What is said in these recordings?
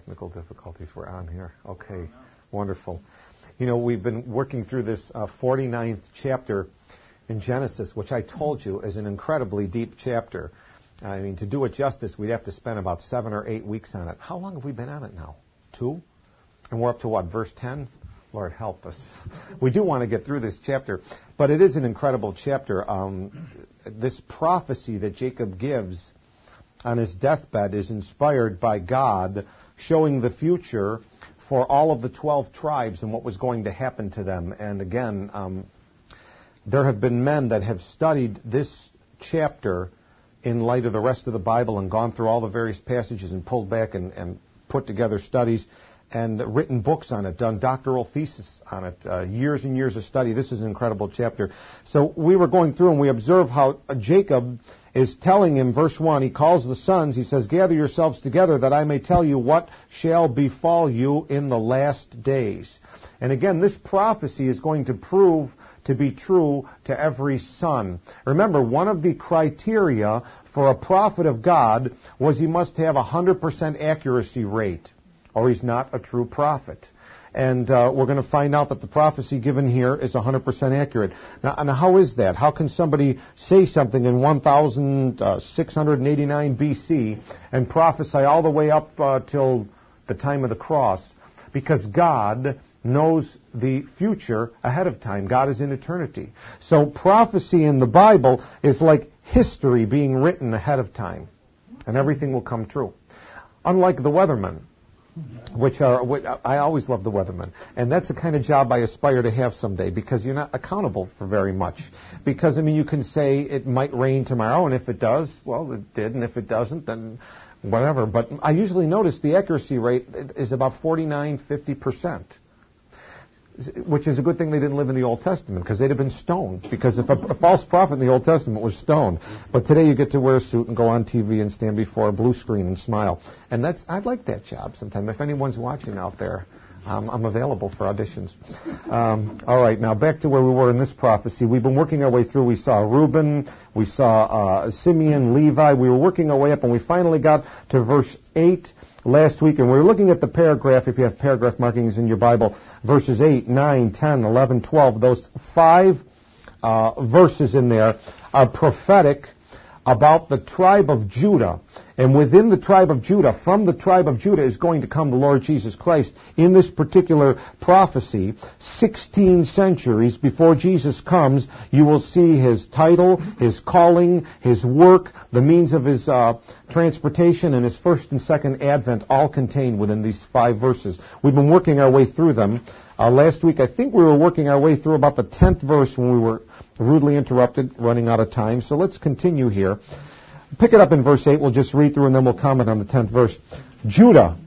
technical difficulties. We're on here. Okay, wonderful. You know, we've been working through this 49th chapter in Genesis, which I told you is an incredibly deep chapter. I mean, to do it justice, we'd have to spend about 7 or 8 weeks on it. How long have we been on it now? 2? And we're up to what, verse 10? Lord, help us. We do want to get through this chapter, but it is an incredible chapter. This prophecy that Jacob gives on his deathbed is inspired by God, showing the future for all of the 12 tribes and what was going to happen to them. And again, there have been men that have studied this chapter in light of the rest of the Bible and gone through all the various passages and pulled back and put together studies and written books on it, done doctoral thesis on it, years and years of study. This is an incredible chapter. So we were going through and we observe how Jacob is telling him, verse 1, he calls the sons, he says, gather yourselves together that I may tell you what shall befall you in the last days. And again, this prophecy is going to prove to be true to every son. Remember, one of the criteria for a prophet of God was he must have 100% accuracy rate, or he's not a true prophet. And we're going to find out that the prophecy given here is 100% accurate. Now, how is that? How can somebody say something in 1689 BC and prophesy all the way up till the time of the cross? Because God knows the future ahead of time. God is in eternity. So prophecy in the Bible is like history being written ahead of time. And everything will come true. Unlike the weathermen, I always love the weathermen. And that's the kind of job I aspire to have someday, because you're not accountable for very much. Because, I mean, you can say it might rain tomorrow, and if it does, well, it did, and if it doesn't, then whatever. But I usually notice the accuracy rate is about 49-50%. Which is a good thing they didn't live in the Old Testament, because they'd have been stoned. Because if a false prophet in the Old Testament was stoned, but today you get to wear a suit and go on TV and stand before a blue screen and smile. And I'd like that job sometime. If anyone's watching out there, I'm available for auditions. All right, now back to where we were in this prophecy. We've been working our way through. We saw Reuben, we saw Simeon, Levi. We were working our way up, and we finally got to verse 8 last week, and we were looking at the paragraph, if you have paragraph markings in your Bible, verses 8, 9, 10, 11, 12. Those 5 verses in there are prophetic about the tribe of Judah. And within the tribe of Judah, from the tribe of Judah is going to come the Lord Jesus Christ. In this particular prophecy, 16 centuries before Jesus comes, you will see his title, his calling, his work, the means of his transportation, and his first and second advent, all contained within these 5 verses. We've been working our way through them. Last week, I think we were working our way through about the 10th verse when we were rudely interrupted, running out of time. So let's continue here. Pick it up in verse 8. We'll just read through and then we'll comment on the 10th verse. Judah,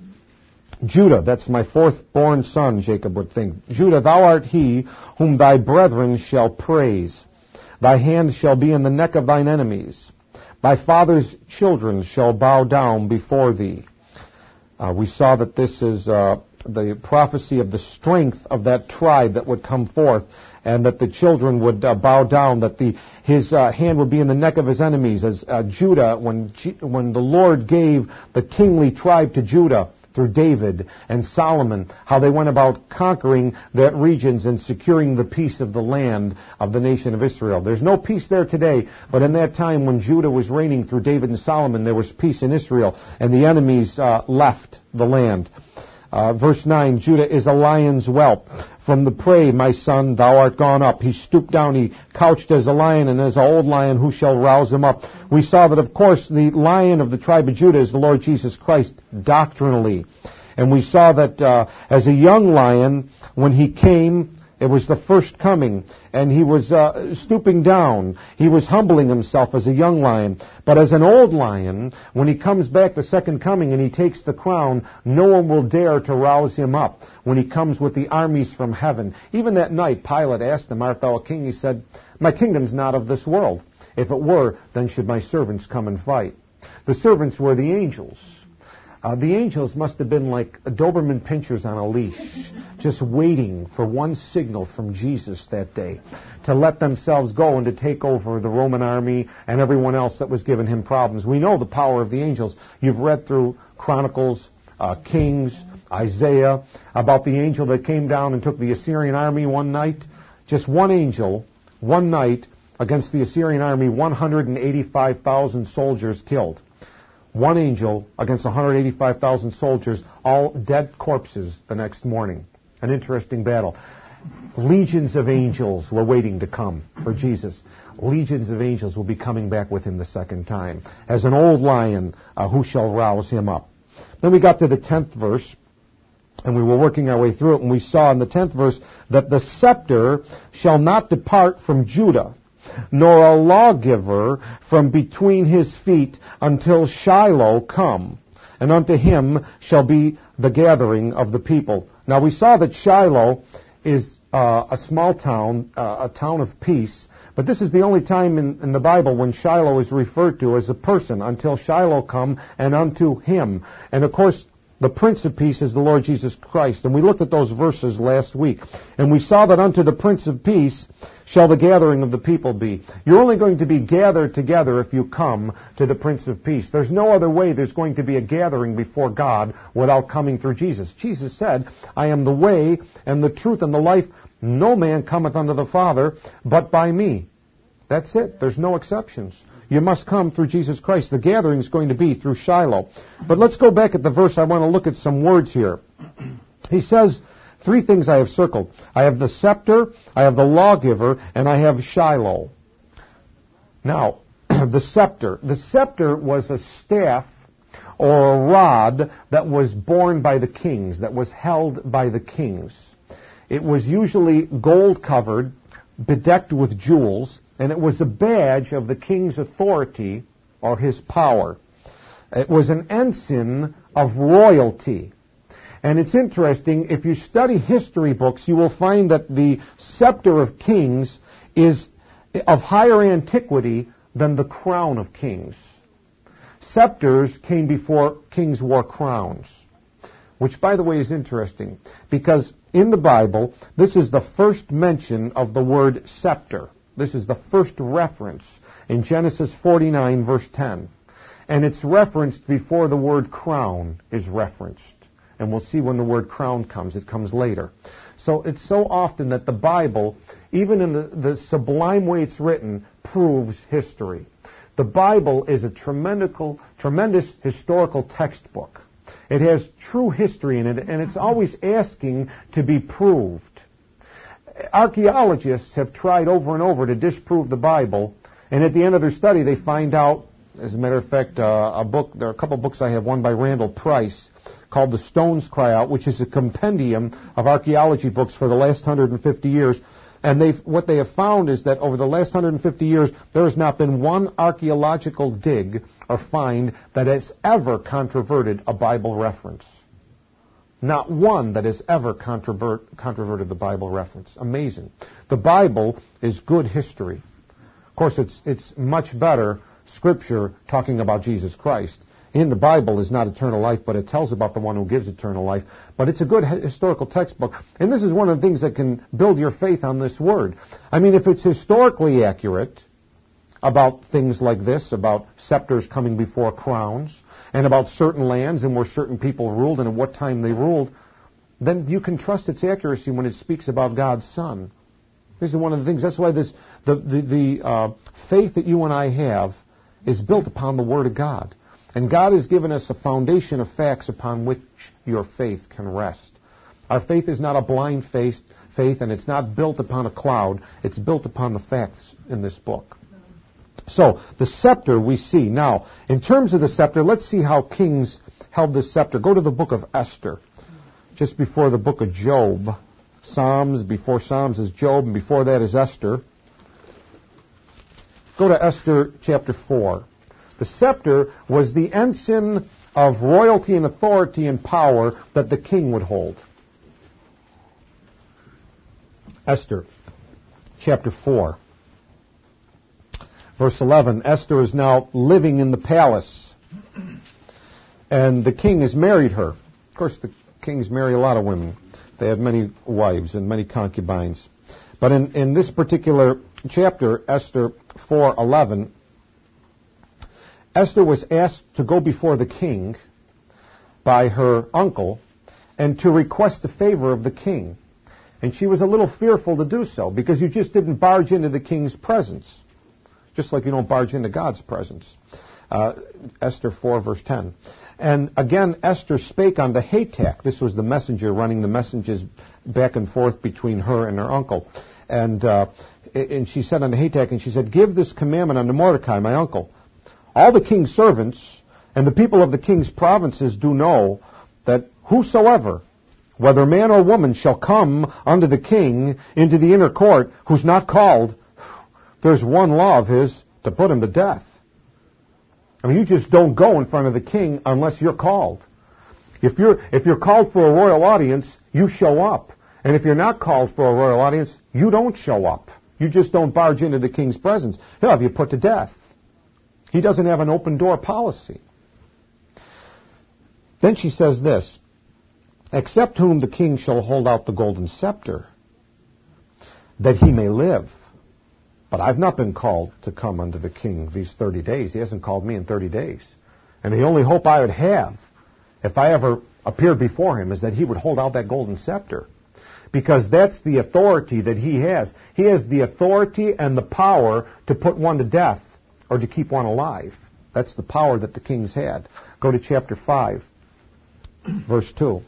that's my 4th born son, Jacob would think. Judah, thou art he whom thy brethren shall praise. Thy hand shall be in the neck of thine enemies. Thy father's children shall bow down before thee. We saw that this is the prophecy of the strength of that tribe that would come forth, and that the children would bow down, that his hand would be in the neck of his enemies. As Judah, when the Lord gave the kingly tribe to Judah through David and Solomon, how they went about conquering that regions and securing the peace of the land of the nation of Israel. There's no peace there today, but in that time when Judah was reigning through David and Solomon, there was peace in Israel, and the enemies left the land. Verse 9, Judah is a lion's whelp. From the prey, my son, thou art gone up. He stooped down, he couched as a lion, and as an old lion, who shall rouse him up? We saw that, of course, the lion of the tribe of Judah is the Lord Jesus Christ, doctrinally. And we saw that as a young lion, when he came, it was the first coming, and he was stooping down. He was humbling himself as a young lion. But as an old lion, when he comes back the second coming and he takes the crown, no one will dare to rouse him up when he comes with the armies from heaven. Even that night, Pilate asked him, art thou a king? He said, my kingdom's not of this world. If it were, then should my servants come and fight. The servants were the angels. The angels must have been like Doberman pinchers on a leash, just waiting for one signal from Jesus that day to let themselves go and to take over the Roman army and everyone else that was giving him problems. We know the power of the angels. You've read through Chronicles Kings, Isaiah, about the angel that came down and took the Assyrian army one night. Just one angel, one night, against the Assyrian army, 185,000 soldiers killed. One angel against 185,000 soldiers, all dead corpses the next morning. An interesting battle. Legions of angels were waiting to come for Jesus. Legions of angels will be coming back with him the second time. As an old lion, who shall rouse him up? Then we got to the 10th verse, and we were working our way through it, and we saw in the 10th verse that the scepter shall not depart from Judah, nor a lawgiver from between his feet until Shiloh come, and unto him shall be the gathering of the people. Now we saw that Shiloh is a small town, a town of peace, but this is the only time in the Bible when Shiloh is referred to as a person, until Shiloh come and unto him. And of course, the Prince of Peace is the Lord Jesus Christ. And we looked at those verses last week. And we saw that unto the Prince of Peace shall the gathering of the people be. You're only going to be gathered together if you come to the Prince of Peace. There's no other way there's going to be a gathering before God without coming through Jesus. Jesus said, I am the way and the truth and the life. No man cometh unto the Father but by me. That's it. There's no exceptions. You must come through Jesus Christ. The gathering is going to be through Shiloh. But let's go back at the verse. I want to look at some words here. He says, three things I have circled. I have the scepter, I have the lawgiver, and I have Shiloh. Now, the scepter. The scepter was a staff or a rod that was borne by the kings, that was held by the kings. It was usually gold-covered, bedecked with jewels, and it was a badge of the king's authority or his power. It was an ensign of royalty. And it's interesting, if you study history books, you will find that the scepter of kings is of higher antiquity than the crown of kings. Scepters came before kings wore crowns, which, by the way, is interesting, because in the Bible, this is the first mention of the word scepter. This is the first reference in Genesis 49, verse 10. And it's referenced before the word crown is referenced. And we'll see when the word crown comes. It comes later. So it's so often that the Bible, even in the sublime way it's written, proves history. The Bible is a tremendous historical textbook. It has true history in it, and it's always asking to be proved. Archaeologists have tried over and over to disprove the Bible, and at the end of their study they find out, as a matter of fact, there are a couple of books I have, one by Randall Price called The Stones Cry Out, which is a compendium of archaeology books for the last 150 years. And what they have found is that over the last 150 years, there has not been one archaeological dig or find that has ever controverted a Bible reference. Not one that has ever controverted the Bible reference. Amazing. The Bible is good history. Of course, it's much better Scripture talking about Jesus Christ. In the Bible is not eternal life, but it tells about the one who gives eternal life. But it's a good historical textbook. And this is one of the things that can build your faith on this word. I mean, if it's historically accurate about things like this, about scepters coming before crowns, and about certain lands and where certain people ruled and at what time they ruled, then you can trust its accuracy when it speaks about God's Son. This is one of the things. That's why the faith that you and I have is built upon the Word of God. And God has given us a foundation of facts upon which your faith can rest. Our faith is not a blind faith, and it's not built upon a cloud. It's built upon the facts in this book. So, the scepter we see. Now, in terms of the scepter, let's see how kings held the scepter. Go to the book of Esther, just before the book of Job. Before Psalms is Job, and before that is Esther. Go to Esther chapter 4. The scepter was the ensign of royalty and authority and power that the king would hold. Esther chapter 4. Verse 11, Esther is now living in the palace, and the king has married her. Of course, the kings marry a lot of women. They had many wives and many concubines. But in this particular chapter, Esther 4:11, Esther was asked to go before the king by her uncle and to request the favor of the king. And she was a little fearful to do so because you just didn't barge into the king's presence, just like you don't barge into God's presence. Esther 4, verse 10. And again, Esther spake unto Hatak. This was the messenger running the messages back and forth between her and her uncle. And she said unto Hatak, and she said, give this commandment unto Mordecai, my uncle. All the king's servants and the people of the king's provinces do know that whosoever, whether man or woman, shall come unto the king into the inner court, who's not called, there's one law of his, to put him to death. I mean, you just don't go in front of the king unless you're called. If you're called for a royal audience, you show up. And if you're not called for a royal audience, you don't show up. You just don't barge into the king's presence. He'll have you put to death. He doesn't have an open door policy. Then she says this, except whom the king shall hold out the golden scepter, that he may live. But I've not been called to come unto the king these 30 days. He hasn't called me in 30 days. And the only hope I would have, if I ever appeared before him, is that he would hold out that golden scepter. Because that's the authority that he has. He has the authority and the power to put one to death or to keep one alive. That's the power that the kings had. Go to chapter 5, verse 2.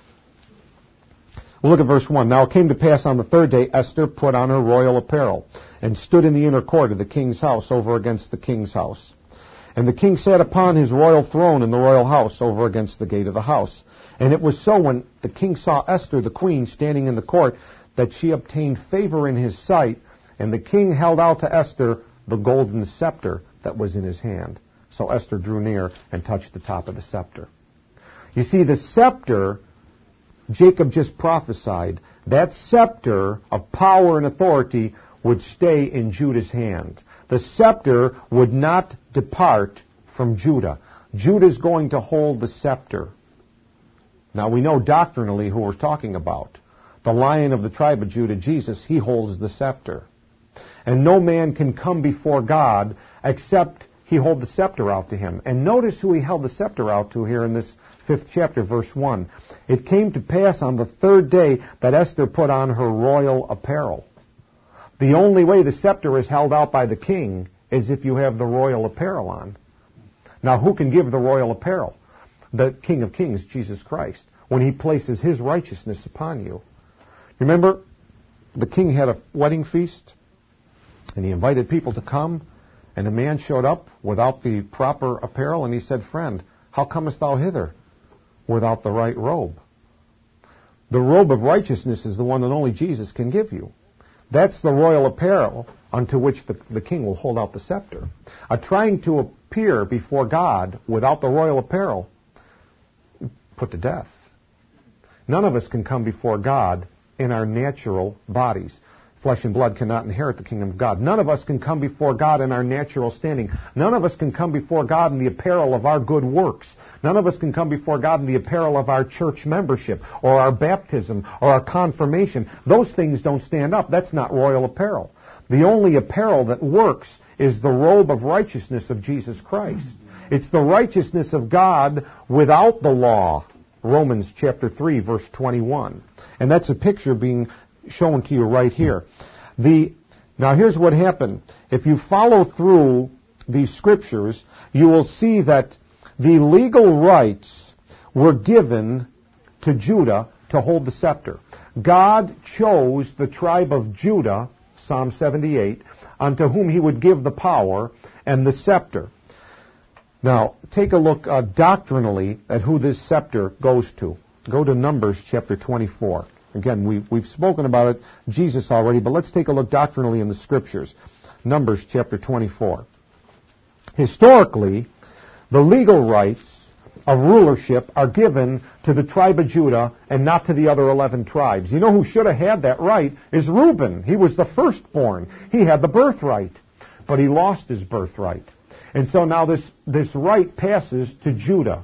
We'll look at verse 1. Now it came to pass on the third day, Esther put on her royal apparel, and stood in the inner court of the king's house over against the king's house. And the king sat upon his royal throne in the royal house over against the gate of the house. And it was so when the king saw Esther, the queen, standing in the court, that she obtained favor in his sight, and the king held out to Esther the golden scepter that was in his hand. So Esther drew near and touched the top of the scepter. You see, the scepter, Jacob just prophesied, that scepter of power and authority would stay in Judah's hand. The scepter would not depart from Judah. Judah's going to hold the scepter. Now we know doctrinally who we're talking about. The Lion of the tribe of Judah, Jesus, he holds the scepter. And no man can come before God except he hold the scepter out to him. And notice who he held the scepter out to here in this 5th chapter, verse 1. It came to pass on the third day that Esther put on her royal apparel. The only way the scepter is held out by the king is if you have the royal apparel on. Now, who can give the royal apparel? The King of Kings, Jesus Christ, when he places his righteousness upon you. Remember, the king had a wedding feast, and he invited people to come, and a man showed up without the proper apparel, and he said, friend, how comest thou hither without the right robe? The robe of righteousness is the one that only Jesus can give you. That's the royal apparel unto which the king will hold out the scepter. Trying to appear before God without the royal apparel, put to death. None of us can come before God in our natural bodies. Flesh and blood cannot inherit the kingdom of God. None of us can come before God in our natural standing. None of us can come before God in the apparel of our good works. None of us can come before God in the apparel of our church membership or our baptism or our confirmation. Those things don't stand up. That's not royal apparel. The only apparel that works is the robe of righteousness of Jesus Christ. It's the righteousness of God without the law. Romans chapter 3, verse 21. And that's a picture being shown to you right here. Now here's what happened. If you follow through these scriptures, you will see that the legal rights were given to Judah to hold the scepter. God chose the tribe of Judah, Psalm 78, unto whom he would give the power and the scepter. Now, take a look doctrinally at who this scepter goes to. Go to Numbers chapter 24. Again, we've spoken about it, Jesus already, but let's take a look doctrinally in the Scriptures. Numbers chapter 24. Historically, the legal rights of rulership are given to the tribe of Judah and not to the other 11 tribes. You know who should have had that right is Reuben. He was the firstborn. He had the birthright, but he lost his birthright. And so now this right passes to Judah.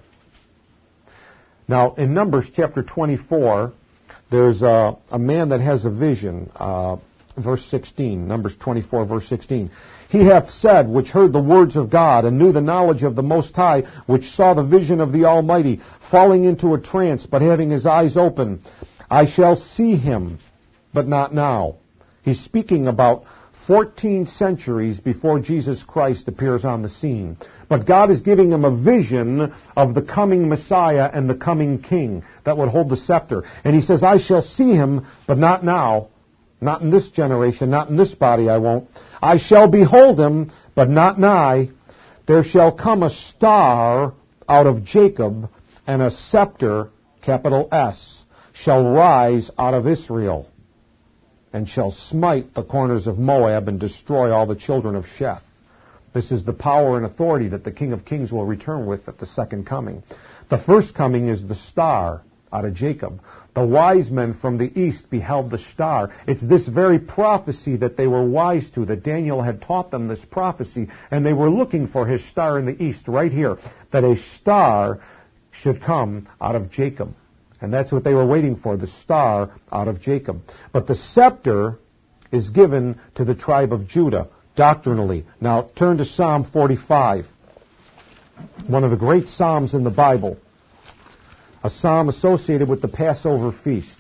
Now, in Numbers chapter 24, there's a man that has a vision. verse 16. Numbers 24, verse 16. He hath said, which heard the words of God, and knew the knowledge of the Most High, which saw the vision of the Almighty, falling into a trance, but having his eyes open. I shall see him, but not now. He's speaking about 14 centuries before Jesus Christ appears on the scene. But God is giving him a vision of the coming Messiah and the coming King that would hold the scepter. And he says, I shall see him, but not now. Not in this generation, not in this body I won't. I shall behold him, but not nigh. There shall come a star out of Jacob, and a scepter, capital S, shall rise out of Israel, and shall smite the corners of Moab and destroy all the children of Sheth. This is the power and authority that the King of Kings will return with at the second coming. The first coming is the star out of Jacob. The wise men from the east beheld the star. It's this very prophecy that they were wise to, that Daniel had taught them this prophecy, and they were looking for his star in the east, right here, that a star should come out of Jacob. And that's what they were waiting for, the star out of Jacob. But the scepter is given to the tribe of Judah, doctrinally. Now, turn to Psalm 45, one of the great psalms in the Bible. A psalm associated with the Passover feast.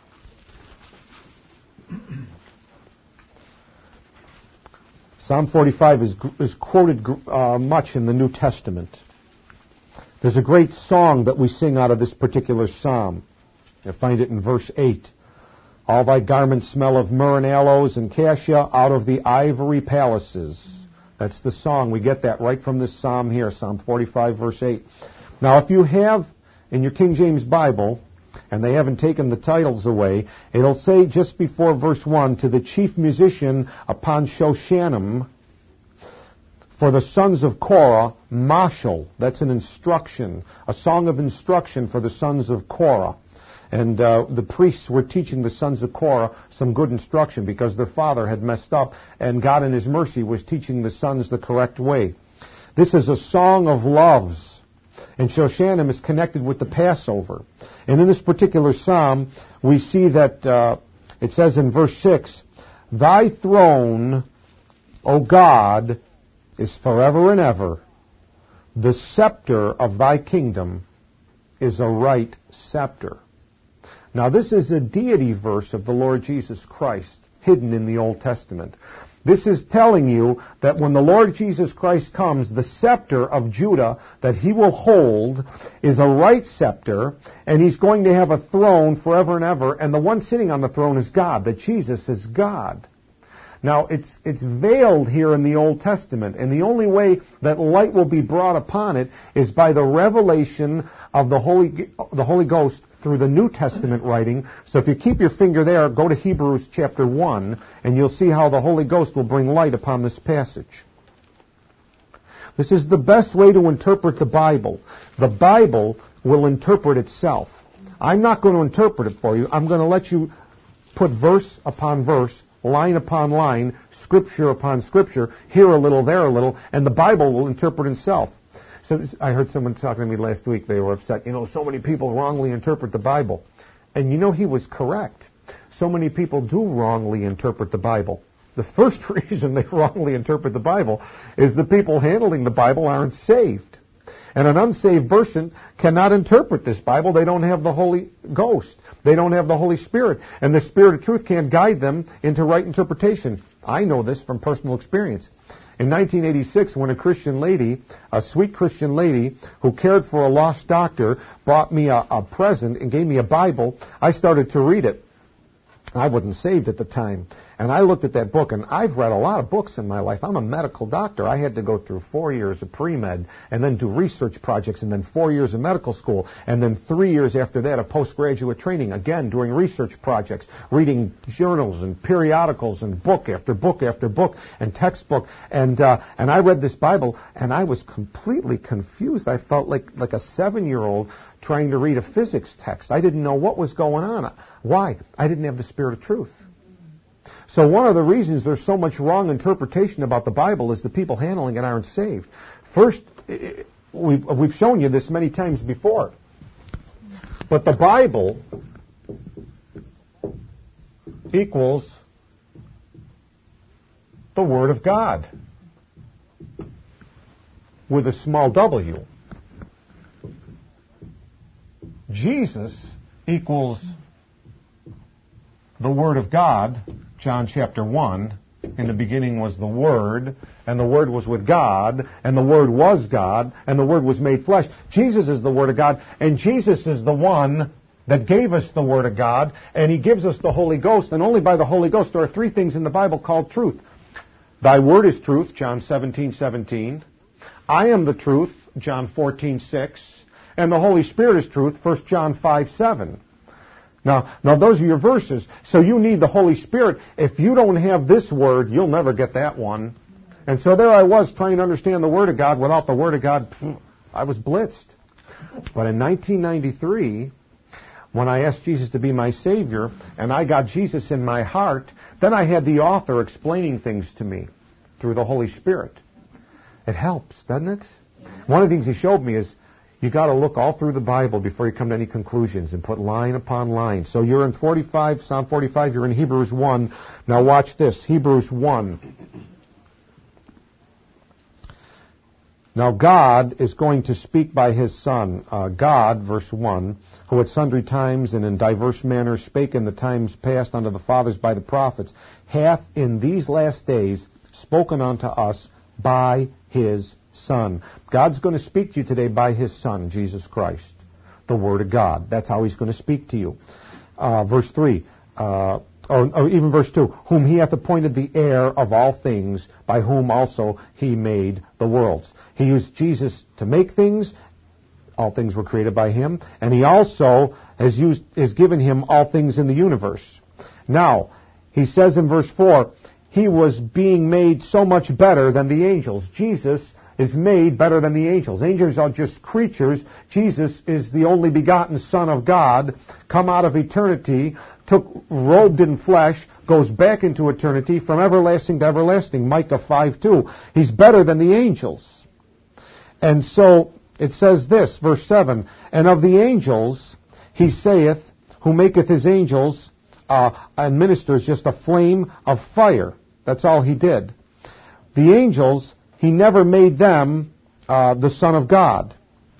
Psalm 45 is quoted much in the New Testament. There's a great song that we sing out of this particular psalm. You'll find it in verse 8. All thy garments smell of myrrh and aloes and cassia out of the ivory palaces. That's the song. We get that right from this psalm here, Psalm 45, verse 8. Now, if you have in your King James Bible, and they haven't taken the titles away, it'll say just before verse 1, to the chief musician upon Shoshanim, for the sons of Korah, Mashal. That's an instruction, a song of instruction for the sons of Korah. And the priests were teaching the sons of Korah some good instruction because their father had messed up, and God in his mercy was teaching the sons the correct way. This is a song of loves. And Shoshanim is connected with the Passover. And in this particular psalm, we see that it says in verse 6, Thy throne, O God, is forever and ever. The scepter of thy kingdom is a right scepter. Now this is a deity verse of the Lord Jesus Christ, hidden in the Old Testament. This is telling you that when the Lord Jesus Christ comes, the scepter of Judah that he will hold is a right scepter, and he's going to have a throne forever and ever, and the one sitting on the throne is God, that Jesus is God. Now, it's veiled here in the Old Testament, and the only way that light will be brought upon it is by the revelation of the Holy Ghost through the New Testament writing. So if you keep your finger there, go to Hebrews chapter 1, and you'll see how the Holy Ghost will bring light upon this passage. This is the best way to interpret the Bible. The Bible will interpret itself. I'm not going to interpret it for you. I'm going to let you put verse upon verse, line upon line, scripture upon scripture, here a little, there a little, and the Bible will interpret itself. So I heard someone talking to me last week. They were upset. So many people wrongly interpret the Bible. And he was correct. So many people do wrongly interpret the Bible. The first reason they wrongly interpret the Bible is the people handling the Bible aren't saved. And an unsaved person cannot interpret this Bible. They don't have the Holy Ghost. They don't have the Holy Spirit. And the Spirit of truth can't guide them into right interpretation. I know this from personal experience. In 1986, when a Christian lady, a sweet Christian lady who cared for a lost doctor, brought me a present and gave me a Bible, I started to read it. I wasn't saved at the time. And I looked at that book, and I've read a lot of books in my life. I'm a medical doctor. I had to go through 4 years of pre-med, and then do research projects, and then 4 years of medical school, and then 3 years after that of postgraduate training, again doing research projects, reading journals and periodicals and book after book after book and textbook. And I read this Bible, and I was completely confused. I felt like a 7-year-old trying to read a physics text. I didn't know what was going on. Why? I didn't have the Spirit of truth. So one of the reasons there's so much wrong interpretation about the Bible is the people handling it aren't saved. First, we've shown you this many times before. But the Bible equals the Word of God with a small w. Jesus equals the Word of God, John chapter 1. In the beginning was the Word, and the Word was with God, and the Word was God, and the Word was made flesh. Jesus is the Word of God, and Jesus is the one that gave us the Word of God, and He gives us the Holy Ghost, and only by the Holy Ghost. There are three things in the Bible called truth. Thy Word is truth, John 17:17. I am the truth, John 14:6. And the Holy Spirit is truth, 1 John 5:7. Now those are your verses. So you need the Holy Spirit. If you don't have this Word, you'll never get that one. And so there I was trying to understand the Word of God. Without the Word of God, I was blitzed. But in 1993, when I asked Jesus to be my Savior, and I got Jesus in my heart, then I had the author explaining things to me through the Holy Spirit. It helps, doesn't it? One of the things he showed me is you got to look all through the Bible before you come to any conclusions and put line upon line. So you're in Psalm 45, you're in Hebrews 1. Now watch this, Hebrews 1. Now God is going to speak by His Son. God, verse 1, who at sundry times and in diverse manners spake in the times past unto the fathers by the prophets, hath in these last days spoken unto us by His Son. God's going to speak to you today by His Son, Jesus Christ, the Word of God. That's how He's going to speak to you. Verse 3, or even verse 2, whom He hath appointed the heir of all things, by whom also He made the worlds. He used Jesus to make things. All things were created by Him. And He also has given Him all things in the universe. Now, He says in verse 4, He was being made so much better than the angels. Jesus is made better than the angels. Angels are just creatures. Jesus is the only begotten Son of God, come out of eternity, robed in flesh, goes back into eternity from everlasting to everlasting. Micah 5:2. He's better than the angels. And so it says this, verse 7, and of the angels He saith, who maketh His angels and ministers just a flame of fire. That's all He did. The angels, He never made them the Son of God.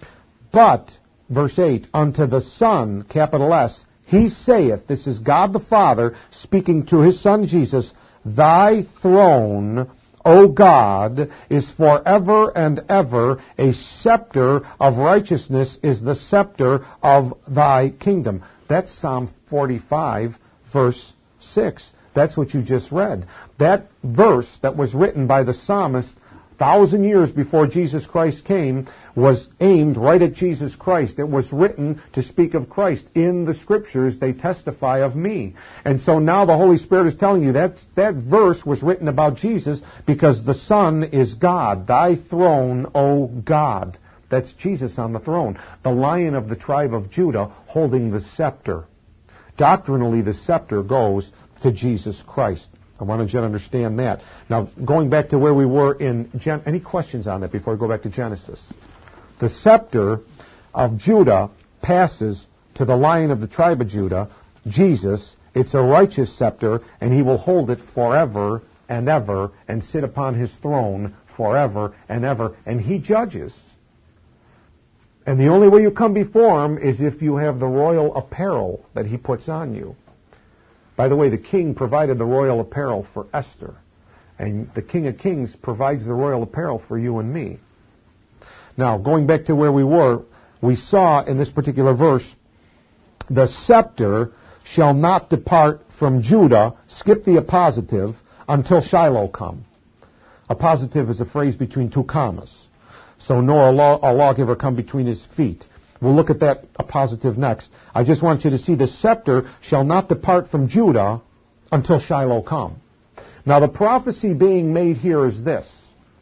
But, verse 8, unto the Son, capital S, He saith, this is God the Father speaking to His Son Jesus, Thy throne, O God, is forever and ever. A scepter of righteousness is the scepter of Thy kingdom. That's Psalm 45, verse 6. That's what you just read. That verse that was written by the psalmist 1,000 years before Jesus Christ came was aimed right at Jesus Christ. It was written to speak of Christ. In the Scriptures, they testify of me. And so now the Holy Spirit is telling you that verse was written about Jesus because the Son is God. Thy throne, O God. That's Jesus on the throne. The Lion of the tribe of Judah holding the scepter. Doctrinally, the scepter goes to Jesus Christ. I wanted you to understand that. Now, going back to where we were in any questions on that before I go back to Genesis? The scepter of Judah passes to the Lion of the tribe of Judah, Jesus. It's a righteous scepter, and He will hold it forever and ever and sit upon His throne forever and ever, and He judges. And the only way you come before Him is if you have the royal apparel that He puts on you. By the way, the king provided the royal apparel for Esther. And the King of Kings provides the royal apparel for you and me. Now, going back to where we were, we saw in this particular verse, the scepter shall not depart from Judah, skip the appositive, until Shiloh come. Appositive is a phrase between two commas. So nor a lawgiver come between his feet. We'll look at that appositive next. I just want you to see the scepter shall not depart from Judah until Shiloh come. Now the prophecy being made here is this.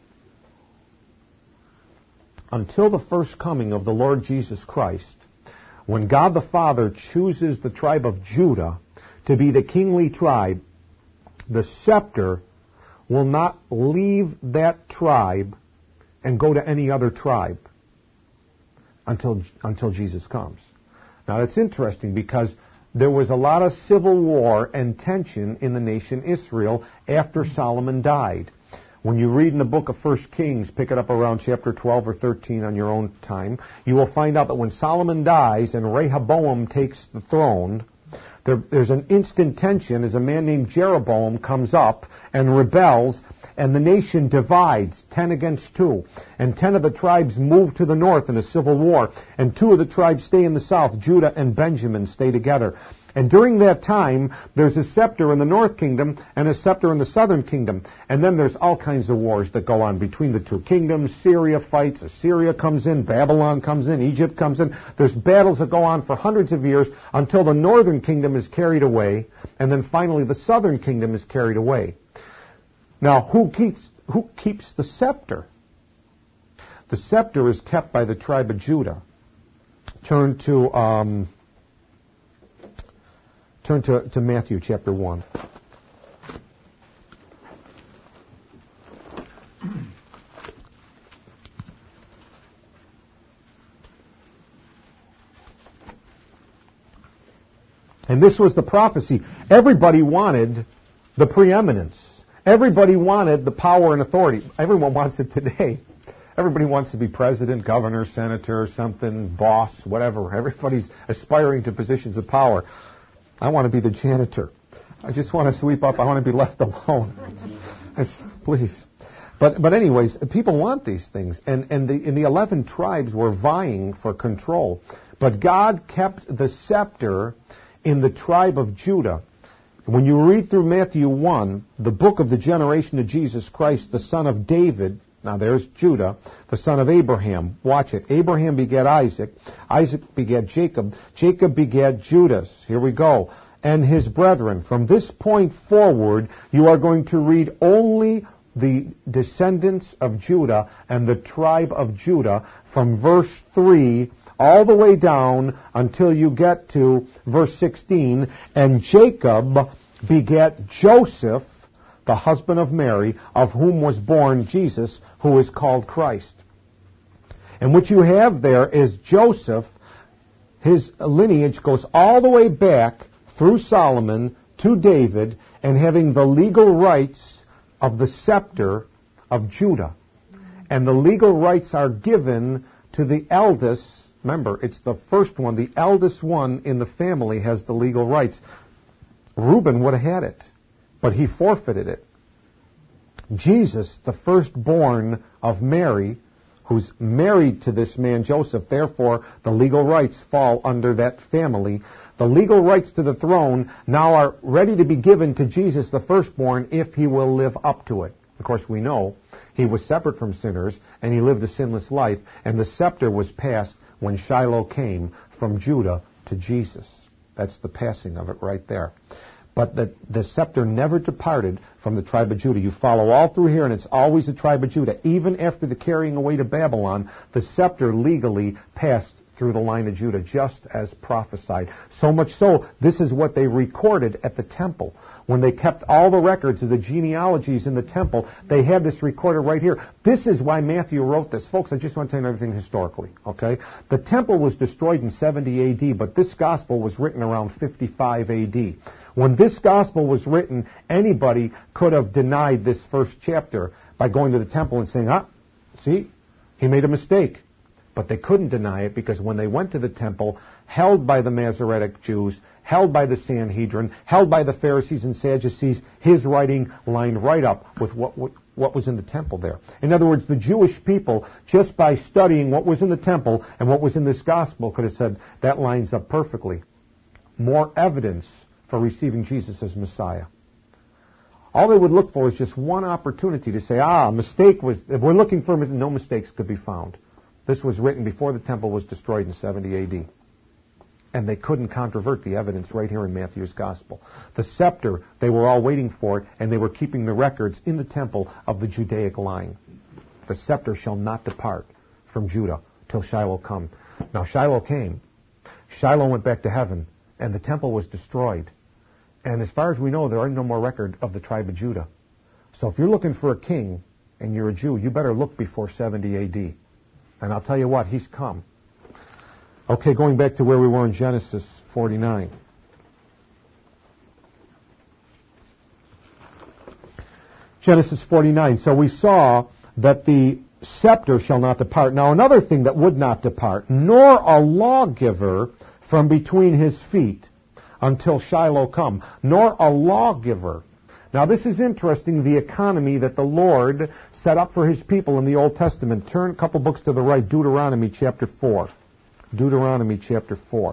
Until the first coming of the Lord Jesus Christ, when God the Father chooses the tribe of Judah to be the kingly tribe, the scepter will not leave that tribe and go to any other tribe until Jesus comes. Now that's interesting because there was a lot of civil war and tension in the nation Israel after Solomon died. When you read in the book of 1 Kings, pick it up around chapter 12 or 13 on your own time, you will find out that when Solomon dies and Rehoboam takes the throne, there's an instant tension as a man named Jeroboam comes up and rebels, and the nation divides 10 against 2. And 10 of the tribes move to the north in a civil war, and 2 of the tribes stay in the south. Judah and Benjamin stay together. And during that time, there's a scepter in the north kingdom and a scepter in the southern kingdom. And then there's all kinds of wars that go on between the 2 kingdoms. Syria fights, Assyria comes in, Babylon comes in, Egypt comes in. There's battles that go on for hundreds of years until the northern kingdom is carried away, and then finally the southern kingdom is carried away. Now, who keeps the scepter? The scepter is kept by the tribe of Judah. Turn to Matthew chapter 1. And this was the prophecy. Everybody wanted the preeminence. Everybody wanted the power and authority. Everyone wants it today. Everybody wants to be president, governor, senator, something, boss, whatever. Everybody's aspiring to positions of power. I want to be the janitor. I just want to sweep up. I want to be left alone. Please. But anyways, people want these things. And the 11 tribes were vying for control. But God kept the scepter in the tribe of Judah. When you read through Matthew 1, the book of the generation of Jesus Christ, the son of David, now there's Judah, the son of Abraham. Watch it. Abraham begat Isaac. Isaac begat Jacob. Jacob begat Judas. Here we go. And his brethren. From this point forward, you are going to read only the descendants of Judah and the tribe of Judah from verse 3 all the way down until you get to verse 16. And Jacob begat Joseph, the husband of Mary, of whom was born Jesus, who is called Christ. And what you have there is Joseph. His lineage goes all the way back through Solomon to David, and having the legal rights of the scepter of Judah. And the legal rights are given to the eldest. Remember, it's the first one. The eldest one in the family has the legal rights. Reuben would have had it, but he forfeited it. Jesus, the firstborn of Mary, who's married to this man Joseph, therefore the legal rights fall under that family. The legal rights to the throne now are ready to be given to Jesus, the firstborn, if he will live up to it. Of course, we know he was separate from sinners, and he lived a sinless life, and the scepter was passed when Shiloh came from Judah to Jesus. That's the passing of it right there. But the scepter never departed from the tribe of Judah. You follow all through here, and it's always the tribe of Judah. Even after the carrying away to Babylon, the scepter legally passed through the line of Judah, just as prophesied. So much so, this is what they recorded at the temple. When they kept all the records of the genealogies in the temple, they had this recorded right here. This is why Matthew wrote this. Folks, I just want to tell you everything historically, okay? The temple was destroyed in 70 A.D., but this gospel was written around 55 A.D. When this gospel was written, anybody could have denied this first chapter by going to the temple and saying, see, he made a mistake. But they couldn't deny it because when they went to the temple, held by the Masoretic Jews, held by the Sanhedrin, held by the Pharisees and Sadducees, his writing lined right up with what was in the temple there. In other words, the Jewish people, just by studying what was in the temple and what was in this gospel, could have said, that lines up perfectly. More evidence for receiving Jesus as Messiah. All they would look for is just one opportunity to say, mistake was, if we're looking for, no mistakes could be found. This was written before the temple was destroyed in 70 A.D. And they couldn't controvert the evidence right here in Matthew's gospel. The scepter, they were all waiting for it, and they were keeping the records in the temple of the Judaic line. The scepter shall not depart from Judah till Shiloh come. Now Shiloh came. Shiloh went back to heaven, and the temple was destroyed. And as far as we know, there are no more record of the tribe of Judah. So if you're looking for a king, and you're a Jew, you better look before 70 A.D. And I'll tell you what, he's come. Okay, going back to where we were in Genesis 49. Genesis 49. So we saw that the scepter shall not depart. Now another thing that would not depart, nor a lawgiver from between his feet until Shiloh come, nor a lawgiver. Now this is interesting, the economy that the Lord set up for his people in the Old Testament. Turn a couple books to the right, Deuteronomy chapter 4. Deuteronomy chapter 4.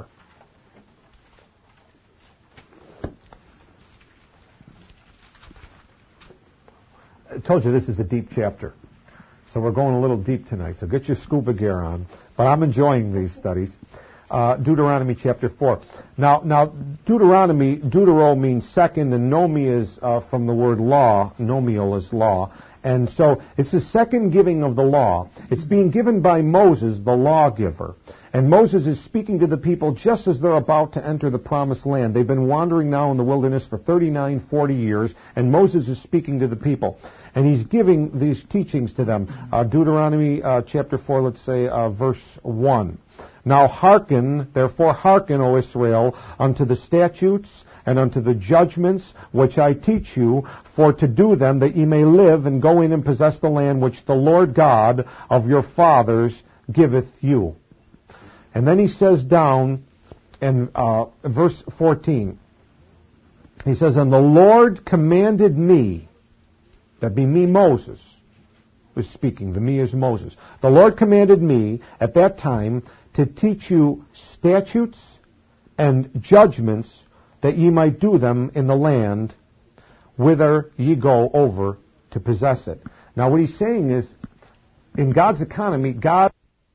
I told you this is a deep chapter. So we're going a little deep tonight. So get your scuba gear on. But I'm enjoying these studies. Deuteronomy chapter 4. Now, Deuteronomy, Deutero means second, and nomi is from the word law. Nomial is law. And so it's the second giving of the law. It's being given by Moses, the lawgiver. And Moses is speaking to the people just as they're about to enter the promised land. They've been wandering now in the wilderness for 39, 40 years, and Moses is speaking to the people. And he's giving these teachings to them. Deuteronomy chapter 4, let's say verse 1. Now hearken, therefore hearken, O Israel, unto the statutes and unto the judgments which I teach you, for to do them, that ye may live and go in and possess the land which the Lord God of your fathers giveth you. And then he says down in verse 14, he says, and the Lord commanded me, that be me, Moses, was speaking. The me is Moses. The Lord commanded me at that time to teach you statutes and judgments, that ye might do them in the land whither ye go over to possess it. Now what he's saying is, in God's economy, God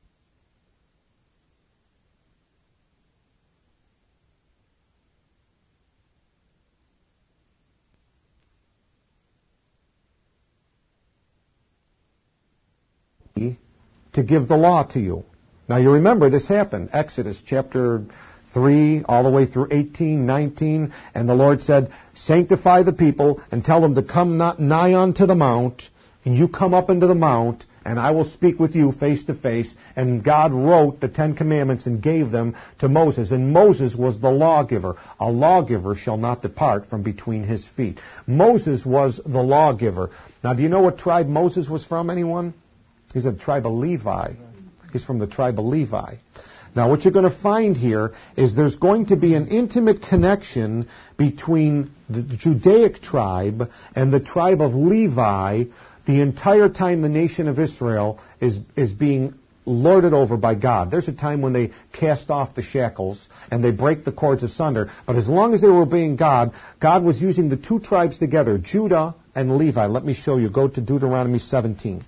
to give the law to you. Now you remember this happened. Exodus chapter 3 all the way through 18, 19, and the Lord said, sanctify the people and tell them to come not nigh unto the mount, and you come up into the mount, and I will speak with you face to face. And God wrote the 10 Commandments and gave them to Moses. And Moses was the lawgiver. A lawgiver shall not depart from between his feet. Moses was the lawgiver. Now do you know what tribe Moses was from, anyone? He's of the tribe of Levi. He's from the tribe of Levi. Now what you're going to find here is there's going to be an intimate connection between the Judaic tribe and the tribe of Levi the entire time the nation of Israel is being lorded over by God. There's a time when they cast off the shackles and they break the cords asunder. But as long as they were obeying God, God was using the two tribes together, Judah and Levi. Let me show you. Go to Deuteronomy 17.